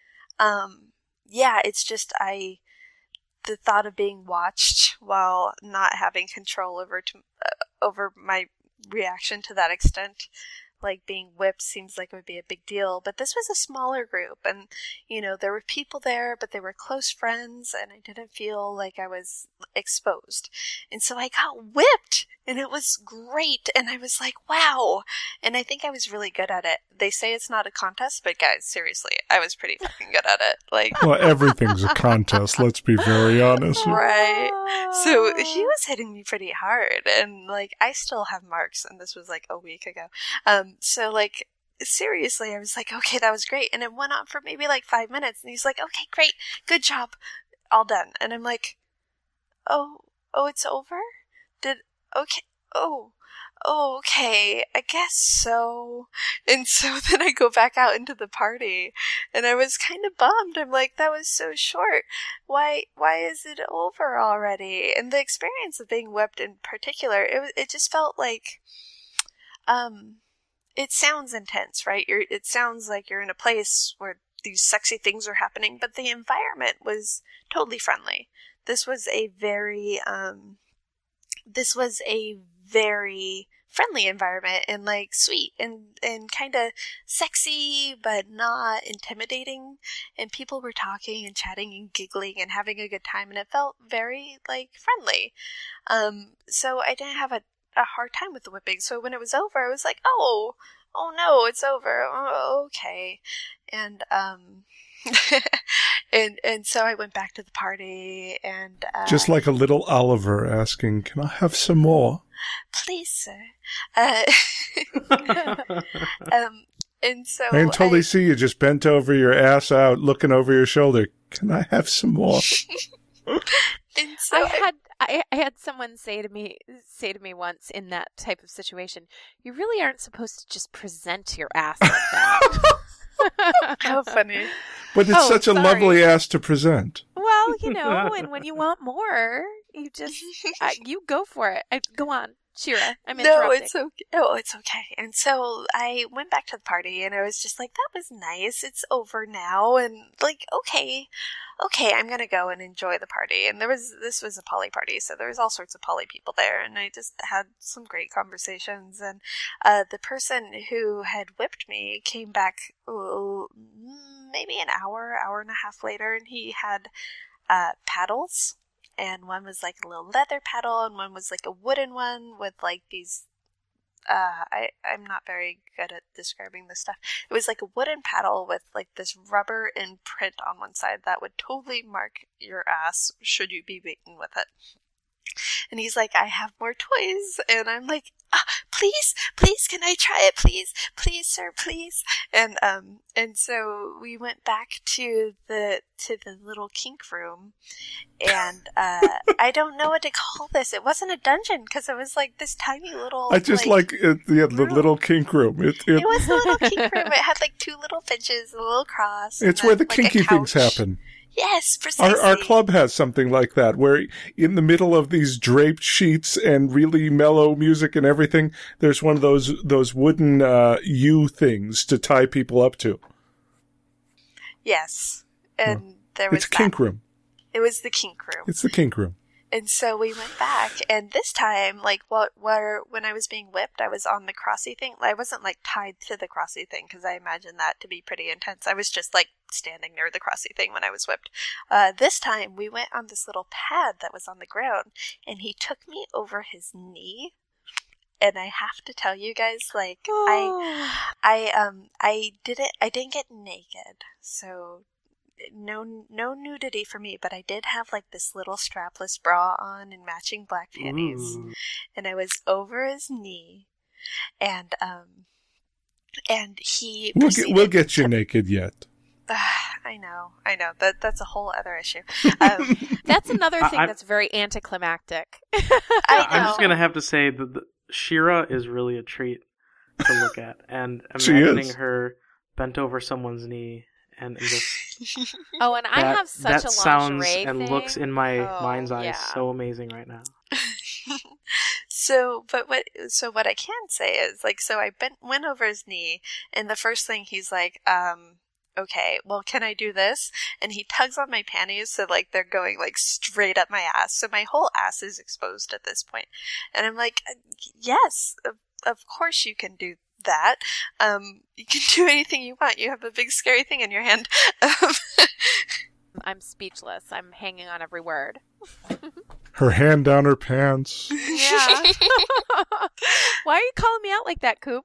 E: Um, yeah, it's just, I, the thought of being watched while not having control over, to, uh, over my reaction to that extent, like being whipped, seems like it would be a big deal. But this was a smaller group, and, you know, there were people there, but they were close friends, and I didn't feel like I was exposed. And so I got whipped, and it was great, and I was like, wow. And I think I was really good at it. They say it's not a contest, but guys, seriously, I was pretty fucking good at it. Like,
C: Well, everything's a contest, let's be very honest.
E: right. So he was hitting me pretty hard, and like I still have marks, and this was like a week ago. Um, so like seriously, I was like, okay, that was great, and it went on for maybe like five minutes, and he's like, okay, great, good job, all done, and I'm like, oh, oh, it's over? Did okay? Oh. Oh, okay, I guess so. And so then I go back out into the party, and I was kind of bummed. I'm like, that was so short. Why, why is it over already? And the experience of being whipped in particular, it was, it just felt like, um, it sounds intense, right? You're, it sounds like you're in a place where these sexy things are happening, but the environment was totally friendly. This was a very, um, this was a very friendly environment, and like sweet and, and kind of sexy, but not intimidating. And people were talking and chatting and giggling and having a good time, and it felt very like friendly. Um, so I didn't have a, a hard time with the whipping. So when it was over, I was like, oh, oh no, it's over. Oh, okay. And, um, and and so I went back to the party, and uh,
C: Just like a little Oliver asking, can I have some more?
E: Please, sir. Uh, um, and so
C: I can totally
E: I,
C: see you just bent over, your ass out, looking over your shoulder. Can I have some more?
E: and so
D: I
E: I,
D: had I, I had someone say to me say to me once in that type of situation, you really aren't supposed to just present your ass like that.
E: how funny.
C: But it's
D: Oh,
C: such a
D: sorry.
C: lovely ass to present.
D: Well, you know, and when you want more, you just I, you go for it. I, go on, Shira. I'm
E: No,
D: interrupting.
E: it's okay. Oh, it's okay. And so I went back to the party, and I was just like, that was nice. It's over now. And like, okay, okay, I'm going to go and enjoy the party. And there was, this was a poly party, so there was all sorts of poly people there. And I just had some great conversations. And uh, the person who had whipped me came back uh, maybe an hour, hour and a half later, and he had uh, paddles. And one was like a little leather paddle, and one was like a wooden one with like these, uh, I, I'm not very good at describing this stuff. It was like a wooden paddle with like this rubber imprint on one side that would totally mark your ass should you be beaten with it. And he's like, I have more toys. And I'm like, ah, please, please, can I try it? Please, please, sir, please. And, um, and so we went back to the, to the little kink room. And, uh, I don't know what to call this. It wasn't a dungeon because it was like this tiny little.
C: I just like, like it, yeah, the
E: room.
C: little kink room. It, it,
E: It was a little kink room. It had like two little benches, a little cross.
C: it's
E: and
C: where the
E: then, like, a
C: kinky things
E: couch.
C: happen.
E: Yes, precisely.
C: Our, our club has something like that, where in the middle of these draped sheets and really mellow music and everything, there's one of those those wooden uh, U things to tie people up to.
E: Yes. And there was
C: It's kink
E: that.
C: room.
E: It was the kink room.
C: It's the kink room.
E: And so we went back, and this time, like, what, where, when I was being whipped, I was on the crossy thing. I wasn't, like, tied to the crossy thing, because I imagined that to be pretty intense. I was just, like, standing near the crossy thing when I was whipped. Uh, this time, we went on this little pad that was on the ground, and he took me over his knee. And I have to tell you guys, like,
D: Oh.
E: I, I, um, I didn't, I didn't get naked, so no, no nudity for me, but I did have, like, this little strapless bra on and matching black panties,
B: Ooh.
E: and I was over his knee, and, um, and he
C: We'll get, we'll
E: proceeded
C: get you
E: to-
C: naked yet.
E: I know, I know, that, that's a whole other issue. Um,
D: That's another
B: I-
D: thing
B: I'm-
D: that's very anticlimactic.
E: I know.
B: I'm just gonna have to say that the, Shira is really a treat to look at, and
C: She
B: imagining
C: is.
B: her bent over someone's knee and just
D: Oh, and I
B: that,
D: have such
B: that
D: a
B: sounds
D: lingerie
B: and
D: thing.
B: looks in my
D: Oh,
B: mind's eye
D: yeah.
B: so amazing right now.
E: So, but what, so what I can say is, like, so I bent, went over his knee, and the first thing he's like, um, okay, well, can I do this? And he tugs on my panties, so, like, they're going, like, straight up my ass. So my whole ass is exposed at this point. And I'm like, yes, of, of course you can do that. Um, you can do anything you want. You have a big scary thing in your hand. Um,
D: I'm speechless. I'm hanging on every word.
C: Her hand down her pants.
D: Yeah. Why are you calling me out like that, Coop?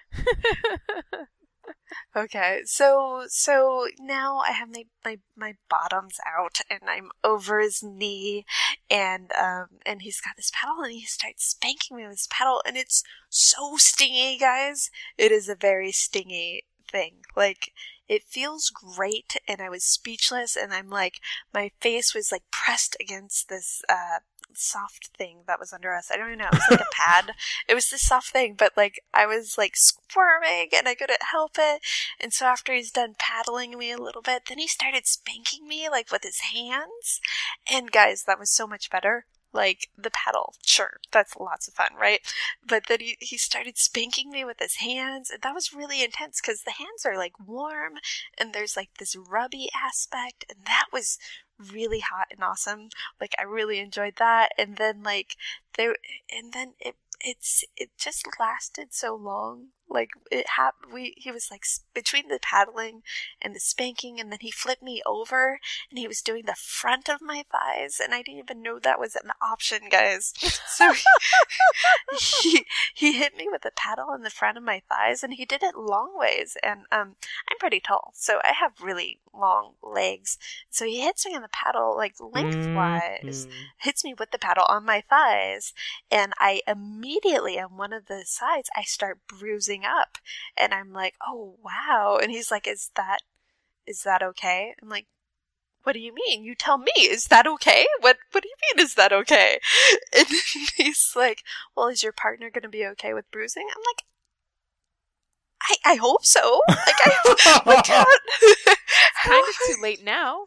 E: Okay, so so now I have my, my, my bottoms out, and I'm over his knee, and um and he's got this paddle, and he starts spanking me with his paddle, and it's so stingy, guys. It is a very stingy thing. Like, it feels great, and I was speechless, and I'm like, my face was like pressed against this uh soft thing that was under us. I don't even know. It was like a pad. It was this soft thing, but like I was like squirming and I couldn't help it. And so after he's done paddling me a little bit, then he started spanking me like with his hands. And guys, that was so much better. Like, the paddle, sure, that's lots of fun, right? But then he, he started spanking me with his hands, and that was really intense, because the hands are, like, warm, and there's, like, this rubby aspect, and that was really hot and awesome. Like, I really enjoyed that, and then, like, there, and then it, it's, it just lasted so long. Like, it happened, we, he was, like, s- between the paddling and the spanking, and then he flipped me over, and he was doing the front of my thighs, and I didn't even know that was an option, guys. So, he, he hit me with the paddle in the front of my thighs, and he did it long ways, and, um, I'm pretty tall, so I have really long legs, so he hits me on the paddle, like, lengthwise,
B: Mm.
E: hits me with the paddle on my thighs, and I immediately on one of the sides I start bruising up, and I'm like, oh wow, and he's like, is that is that okay? I'm like, what do you mean? You tell me, is that okay? What what do you mean, is that okay? And he's like, well, is your partner gonna be okay with bruising? I'm like, I, I hope so. Like, I like,
D: Kind of too late now.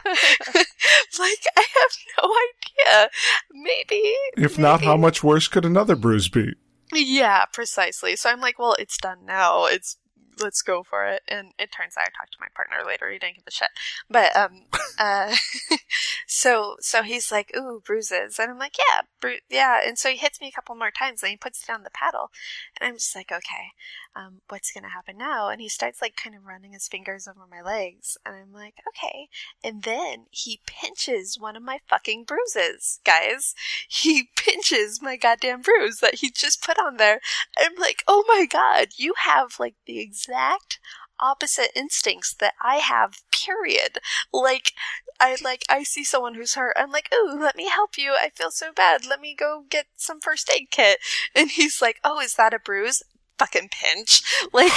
E: like, I have no idea. Maybe.
C: If not,
E: maybe.
C: how much worse could another bruise be?
E: Yeah, precisely. So I'm like, well, it's done now. It's let's go for it. And it turns out I talked to my partner later. He didn't give a shit. But um, uh, so so he's like, ooh, bruises, and I'm like, yeah, bru- yeah. And so he hits me a couple more times, and he puts down the paddle, and I'm just like, okay, um, what's gonna happen now? And he starts like kind of running his fingers over my legs, and I'm like, okay. And then he pinches one of my fucking bruises, guys. He pinches my goddamn bruise that he just put on there. I'm like, oh my god, you have like the exact opposite instincts that I have, period. Like, I like, I see someone who's hurt, I'm like, ooh, let me help you, I feel so bad, let me go get some first aid kit. And he's like, oh, is that a bruise? Fucking pinch. Like,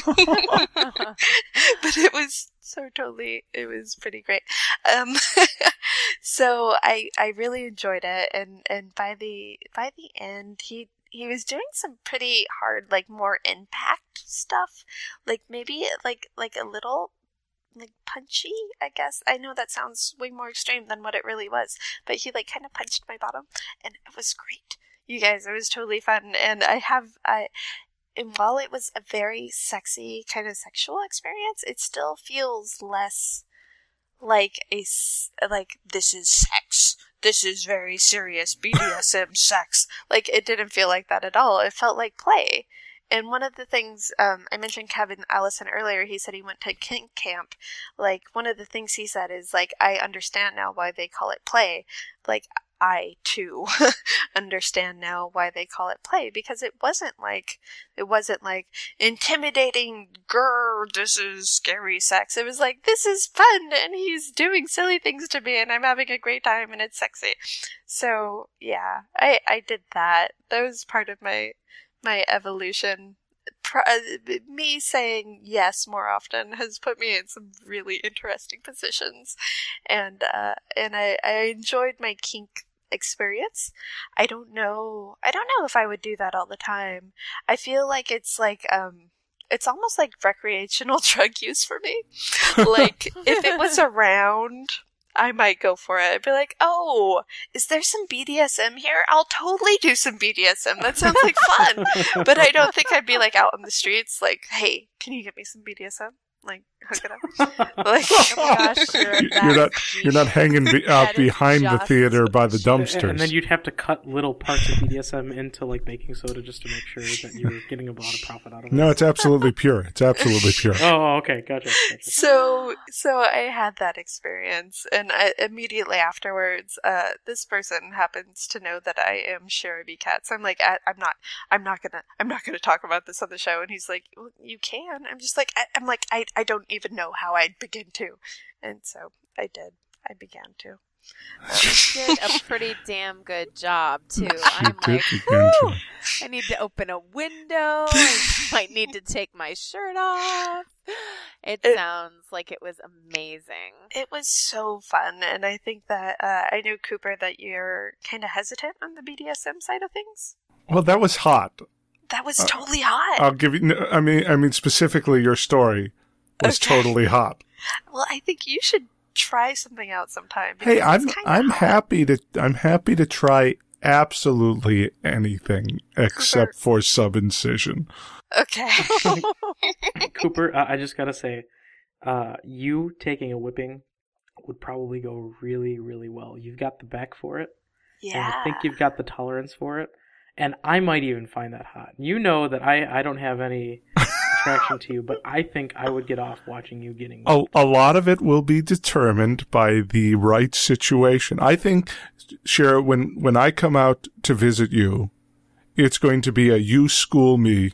E: but it was so totally, it was pretty great. Um, so I, I really enjoyed it, and, and by the, by the end, he, he was doing some pretty hard, like, more impact stuff. Like, maybe, like, like a little, like, punchy, I guess. I know that sounds way more extreme than what it really was, but he, like, kind of punched my bottom, and it was great. You guys, it was totally fun, and I have, I, and while it was a very sexy kind of sexual experience, it still feels less like a s- like this is sex. This is very serious B D S M sex. Like, it didn't feel like that at all. It felt like play. And one of the things, um, I mentioned Kevin Allison earlier, he said he went to kink camp. Like, one of the things he said is, like, I understand now why they call it play. Like, I, too, understand now why they call it play, because it wasn't like, it wasn't like, intimidating, grr, this is scary sex. It was like, this is fun, and he's doing silly things to me, and I'm having a great time, and it's sexy. So, yeah, I, I did that. That was part of my, my evolution. Pro- me saying yes more often has put me in some really interesting positions, and uh, and I, I enjoyed my kink experience. I don't know. I don't know if I would do that all the time. I feel like it's like um, it's almost like recreational drug use for me. Like, if it was around, I might go for it. I'd be like, oh, is there some B D S M here? I'll totally do some B D S M. That sounds like fun. But I don't think I'd be like out on the streets like, hey, can you get me some B D S M? Like, hook it up. Like,
A: oh my gosh, you're,
C: You're not you're not hanging be- out
A: That is
C: behind the
A: just
C: theater by the
B: And,
C: dumpsters.
B: and then you'd have to cut little parts of B D S M into like baking soda just to make sure that you were getting a lot of profit out of it.
C: No, it's absolutely pure. It's absolutely pure.
B: Oh, okay, gotcha. gotcha.
E: So, so I had that experience, and I, immediately afterwards, uh, this person happens to know that I am Sheriby Cat. So I'm like, I, I'm not, I'm not gonna, I'm not gonna talk about this on the show. And he's like, well, you can. I'm just like, I, I'm like, I, I don't even know how I'd begin to, and so I did. I began to.
D: You did a pretty damn good job, too.
C: You
D: I'm
C: did
D: like,
C: begin to.
D: whew, I need to open a window. I might need to take my shirt off. It,
E: It-
D: sounds like it was amazing.
E: It was so fun, and I think that uh, I know, Cooper, that you're kind of hesitant on the B D S M side of things.
C: Well, that was hot.
E: That was totally hot.
C: I'll give you. no, I mean, I mean specifically, your story was
E: Okay.
C: totally hot.
E: Well, I think you should try something out sometime.
C: Hey,
E: because
C: I'm
E: it's kinda
C: I'm
E: hot.
C: happy to I'm happy to try absolutely anything except
E: Cooper.
C: for sub incision.
E: Okay.
B: Cooper, uh, I just gotta say, uh, you taking a whipping would probably go really, really well. You've got the back for it,
E: Yeah.
B: and I think you've got the tolerance for it, and I might even find that hot. You know that I, I don't have any attraction to you, but I think I would get off watching you getting
C: A,
B: whipped.
C: a lot of it will be determined by the right situation. I think, Shara, when when I come out to visit you, it's going to be a you school me.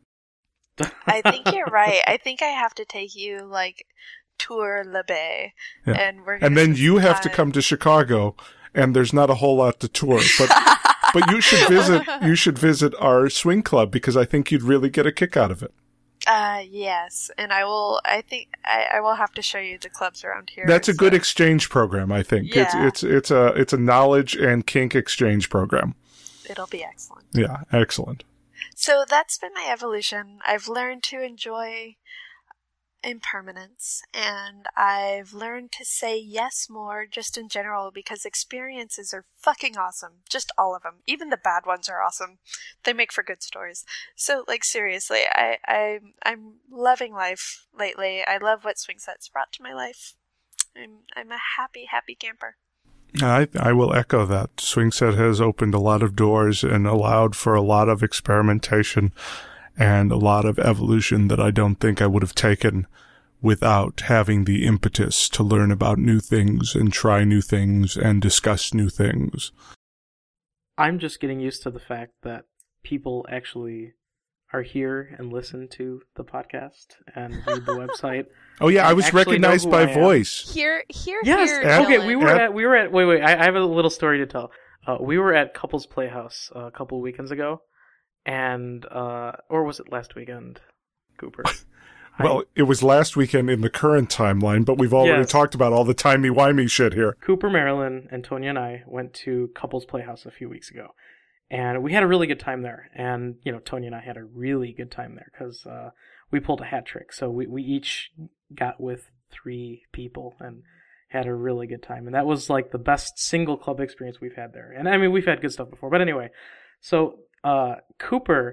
E: I think you're right. I think I have to take you, like, tour Le Bay.
C: Yeah.
E: And we're gonna
C: And then
E: spend
C: you have to
E: time-
C: come to Chicago, and there's not a whole lot to tour. But but you should visit you should visit our swing club, because I think you'd really get a kick out of it.
E: Uh, yes. And I will, I think, I, I will have to show you the clubs around here.
C: That's a good
E: so-
C: exchange program, I think. It's
E: Yeah.
C: it's it's a it's a knowledge and kink exchange program.
E: It'll be excellent.
C: Yeah, excellent.
E: So that's been my evolution. I've learned to enjoy impermanence, and I've learned to say yes more just in general, because experiences are fucking awesome. Just all of them. Even the bad ones are awesome. They make for good stories. So, like, seriously, I, I, I'm loving life lately. I love what Swing Set's brought to my life. I'm, I'm a happy, happy camper.
C: I I will echo that. Swing Set has opened a lot of doors and allowed for a lot of experimentation and a lot of evolution that I don't think I would have taken without having the impetus to learn about new things and try new things and discuss new things.
B: I'm just getting used to the fact that people actually are here and listen to the podcast and read the website.
C: Oh yeah,
B: I
C: I was
B: actually know
C: recognized
B: who
C: by
B: I am.
C: voice.
D: Here, here,
B: Yes.
D: here.
C: and-
B: Okay,
D: Dylan.
B: we were
C: and-
B: at we were at wait wait. I, I have a little story to tell. Uh, we were at Couples Playhouse uh, a couple weekends ago, and uh, or was it last weekend, Cooper?
C: Well, it was last weekend in the current timeline, but we've already
B: Yes.
C: talked about all the timey-wimey shit here.
B: Cooper, Marilyn, and Tonya and I went to Couples Playhouse a few weeks ago, and we had a really good time there. And you know, Tonya and I had a really good time there because uh, we pulled a hat trick. So we we each got with three people and had a really good time. And that was like the best single club experience we've had there. And I mean, we've had good stuff before, but anyway. So uh, Cooper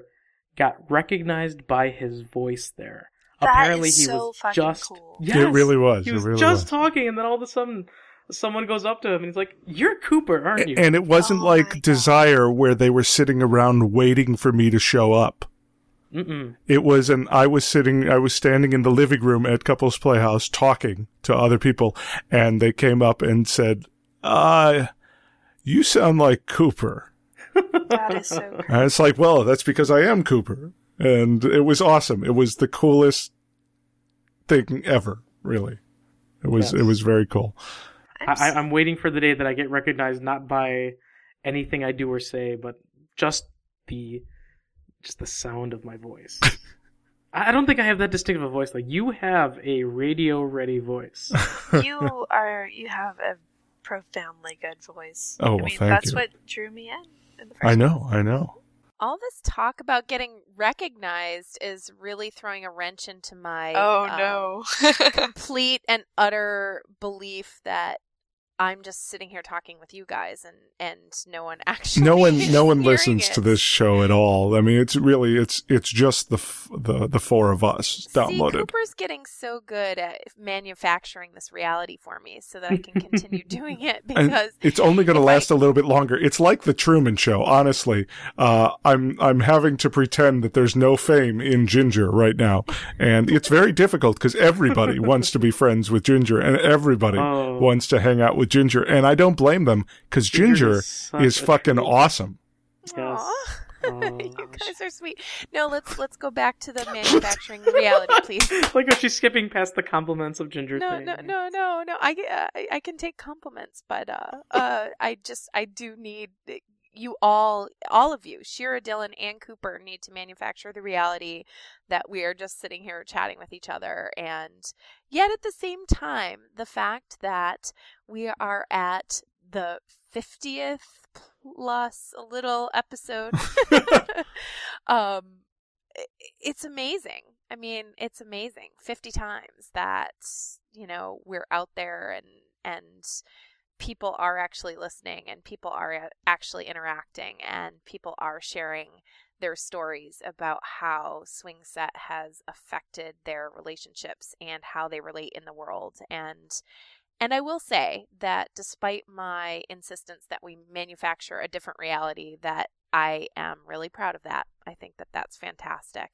B: got recognized by his voice there.
E: That
B: Apparently
E: is
B: he
E: so
B: was
E: fucking
B: just
E: cool.
B: Yes,
C: It really was.
B: He
C: It
B: was
C: really
B: just
C: was.
B: talking, and then all of a sudden, someone goes up to him and he's like, "You're Cooper, aren't you?"
C: And it wasn't
E: Oh my
C: like
E: God.
C: Desire where they were sitting around waiting for me to show up.
B: Mm-mm.
C: It was an I was sitting I was standing in the living room at Couples Playhouse talking to other people, and they came up and said, uh you sound like Cooper.
E: That is so cool.
C: And it's like, well, that's because I am Cooper. And it was awesome. It was the coolest thing ever, really. It was
B: Yes.
C: it was very cool.
B: I, I'm waiting for the day that I get recognized not by anything I do or say, but just the just the sound of my voice. I don't think I have that distinctive a voice. Like, you have a radio-ready voice.
E: You are. You have a profoundly good voice.
C: Oh,
E: I
C: well,
E: mean,
C: thank
E: that's
C: you.
E: what drew me in. in the first
C: I know, I know.
D: All this talk about getting recognized is really throwing a wrench into my
E: Oh
D: um,
E: no.
D: complete and utter belief that I'm just sitting here talking with you guys, and, and no one actually
C: No one,
D: is
C: no one
D: hearing
C: listens
D: it.
C: to this show at all. I mean, it's really, it's, it's just the, f- the, the four of us
D: See,
C: downloaded.
D: Cooper's getting so good at manufacturing this reality for me so that I can continue doing it
C: And
D: because
C: it's only going to
D: if
C: last
D: I-
C: a little bit longer. It's like the Truman Show, honestly. Uh, I'm, I'm having to pretend that there's no fame in Ginger right now. And it's very difficult because everybody wants to be friends with Ginger and everybody
B: Oh.
C: wants to hang out with Ginger. And I don't blame them because Ginger
B: is such
C: is
B: a
C: fucking
B: treat.
C: awesome.
B: Yes.
D: Aw.
B: Oh,
D: you guys are sweet. No, let's let's go back to the manufacturing reality, please.
B: Like, if she's skipping past the compliments of Ginger
D: No,
B: thing.
D: no, no, no, no. I, uh, I I can take compliments, but uh, uh, I just I do need you all, all of you, Shira, Dylan, and Cooper, need to manufacture the reality that we are just sitting here chatting with each other, and yet at the same time, the fact that we are at the fiftieth plus a little episode, um, it's amazing. I mean, it's amazing. fifty times that, you know, we're out there and, and people are actually listening and people are actually interacting and people are sharing their stories about how Swing Set has affected their relationships and how they relate in the world. And And I will say that despite my insistence that we manufacture a different reality, that I am really proud of that. I think that that's fantastic.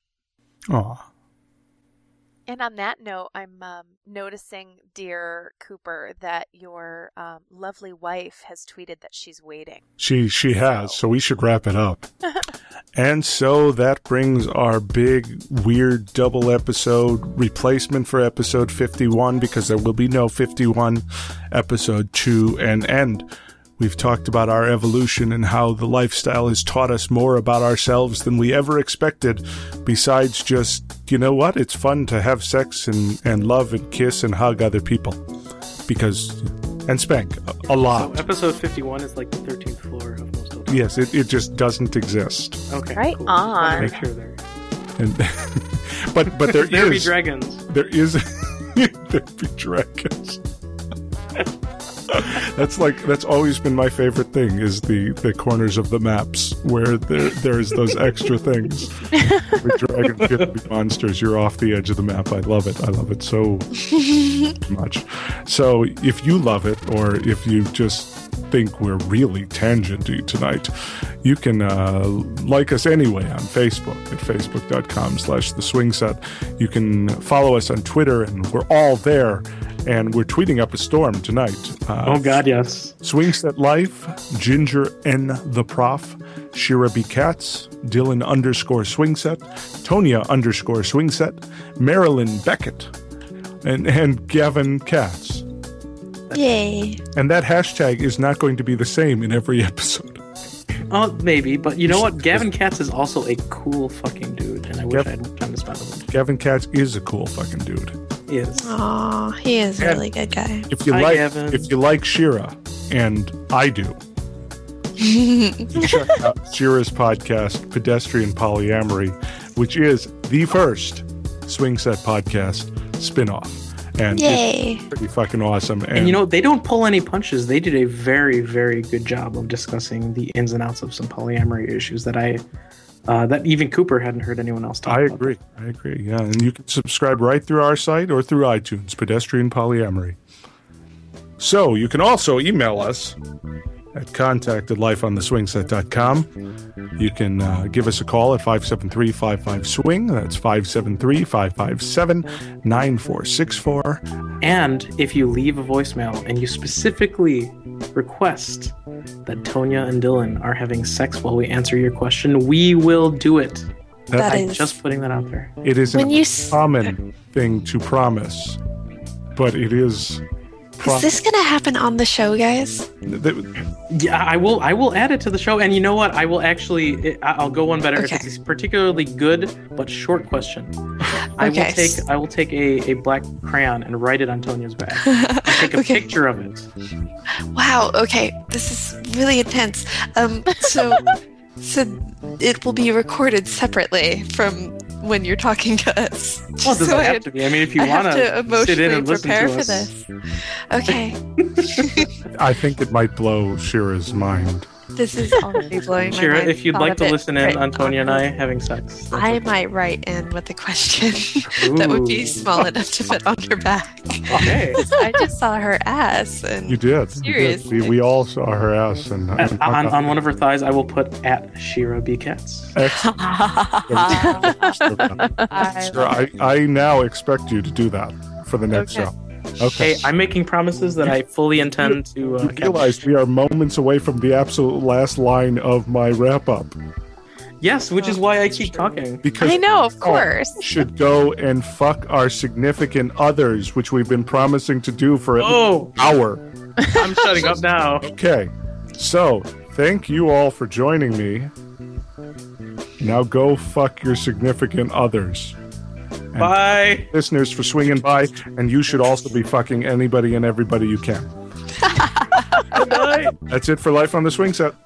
C: Aw.
D: And on that note, I'm um, noticing, dear Cooper, that your um, lovely wife has tweeted that she's waiting.
C: She she has, so we should wrap it up. And so that brings our big, weird double episode replacement for episode fifty-one, because there will be no fifty-one, episode to an end. We've talked about our evolution and how the lifestyle has taught us more about ourselves than we ever expected, besides just, you know what, it's fun to have sex and, and love and kiss and hug other people. Because, and spank, a, a lot.
B: So episode fifty-one is like the thirteenth floor of most hotels.
C: Yes, it, it just doesn't exist.
B: Okay.
A: Right
B: cool.
A: on.
B: Just wanted to make sure there.
C: And, but but there
B: There be
C: is
B: dragons.
C: there is there be dragons. That's like that's always been my favorite thing, is the, the corners of the maps where there there's those extra things. With dragons get to be monsters, you're off the edge of the map. I love it. I love it so much. So if you love it, or if you just think we're really tangenty tonight, you can uh, like us anyway on Facebook at facebook.com slash the swing set. You can follow us on Twitter, and we're all there. And we're tweeting up a storm tonight. Uh,
B: Oh God, yes.
C: Swing Set Life, Ginger N the Prof, Shira B Katz, Dylan underscore Swing Set, Tonya underscore Swing Set, Marilyn Beckett, and, and Gavin Katz.
F: Yay.
C: And that hashtag is not going to be the same in every episode.
B: Oh, maybe, but you know what? Gavin Katz is also a cool fucking dude, and I wish
C: Yep.
B: I had time to spend with him.
C: Gavin Katz is a cool fucking dude.
B: He is.
F: Aw, he is a
C: And-
F: really good guy.
C: If you
B: Hi,
C: like,
B: Gavin.
C: if you like Shira, and I do, you check out Shira's podcast, Pedestrian Polyamory, which is the first Swing Set podcast spinoff, and
F: Yay.
C: it's pretty fucking awesome. And,
B: And you know, they don't pull any punches. They did a very, very good job of discussing the ins and outs of some polyamory issues that I uh, that even Cooper hadn't heard anyone else talk
C: I
B: about.
C: agree. I agree. Yeah, and you can subscribe right through our site or through iTunes, Pedestrian Polyamory. So you can also email us at contact at life on the swing set dot com. You can uh, give us a call at five seven three, five five, swing. That's five seven three, five five seven, nine four six four.
B: And if you leave a voicemail and you specifically request that Tonya and Dylan are having sex while we answer your question, we will do it.
C: That
B: I'm
E: is-
B: just putting that out there.
C: It is
E: When
C: a
E: you s-
C: common thing to promise, but it is... Pro-
E: Is this going to happen on the show, guys?
C: th-
B: Yeah, I will. I will add it to the show, and you know what? I will actually. I- I'll go one better.
E: Okay.
B: If it's a particularly good but short question, I
E: Okay.
B: will take. I will take a, a black crayon and write it on Tonya's back. And take a
E: Okay.
B: picture of it.
E: Wow. Okay, this is really intense. Um, so, so it will be recorded separately from when you're talking to us.
B: Well, it doesn't
E: So I-
B: have to be. I mean, if you
E: I have
B: want
E: to
B: to sit
E: emotionally
B: in and listen
E: prepare
B: to
E: for
B: us,
E: this. Okay,
C: I think it might blow Shira's mind.
E: this is already blowing my
B: Shira,
E: mind.
B: if you'd
E: Thought
B: like
E: of
B: to
E: it
B: listen in
E: right
B: on Tonya and I
E: awkwardly.
B: having sex, that's
E: I
B: okay.
E: might write in with a question that would be
B: Ooh.
E: small enough to fit on her back.
B: Okay.
E: I just saw her ass, and
C: You did. You did.
E: Seriously.
C: We, we all saw her ass. And,
B: Uh,
C: and
B: on, on one of her thighs, I will put at Shira B Cats.
C: Excellent. Sure, I, I now expect you to do that for the next
E: Okay.
C: show. Okay.
B: Hey, I'm making promises that I fully intend to.
C: You
B: Uh, capture.
C: realize we are moments away from the absolute last line of my wrap up.
B: Yes, which is why I keep talking.
C: Because
E: I know, of
C: we
E: course.
C: should go and fuck our significant others, which we've been promising to do for at least
B: Oh,
C: an hour.
B: I'm shutting up now.
C: Okay. So, thank you all for joining me. Now go fuck your significant others. And
B: Bye.
C: listeners for swinging by, and you should also be fucking anybody and everybody you can.
B: Good night.
C: That's it for Life on the Swing Set.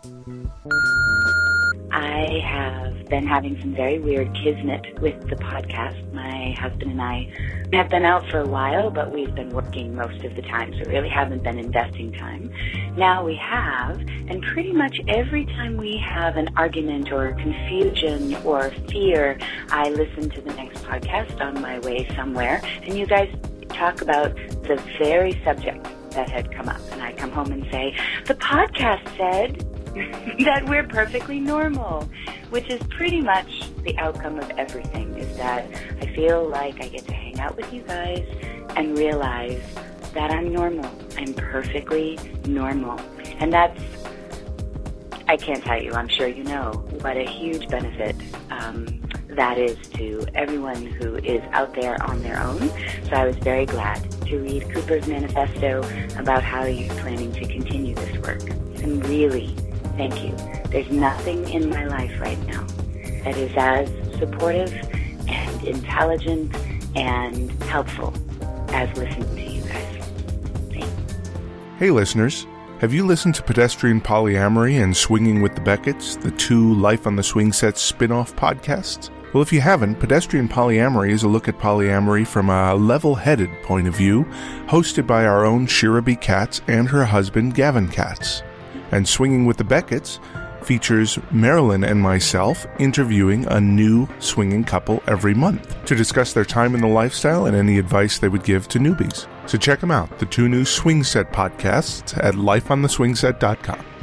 H: I have been having some very weird kismet with the podcast. My husband and I have been out for a while, but we've been working most of the time, so really haven't been investing time. Now we have, and pretty much every time we have an argument or confusion or fear, I listen to the next podcast on my way somewhere, and you guys talk about the very subject that had come up. And I come home and say, the podcast said that we're perfectly normal, which is pretty much the outcome of everything, is that I feel like I get to hang out with you guys and realize that I'm normal. I'm perfectly normal. And that's, I can't tell you, I'm sure you know, what a huge benefit um, that is to everyone who is out there on their own. So I was very glad to read Cooper's manifesto about how you're planning to continue this work. And really, thank you. There's nothing in my life right now that is as supportive and intelligent and helpful as listening to you guys. Thanks.
C: Hey, listeners. Have you listened to Pedestrian Polyamory and Swinging with the Becketts, the two Life on the Swing Set spin-off podcasts? Well, if you haven't, Pedestrian Polyamory is a look at polyamory from a level-headed point of view, hosted by our own Shira B. Katz and her husband, Gavin Katz. And Swinging with the Becketts features Marilyn and myself interviewing a new swinging couple every month to discuss their time in the lifestyle and any advice they would give to newbies. So check them out, the two new Swing Set podcasts at life on the swing set dot com.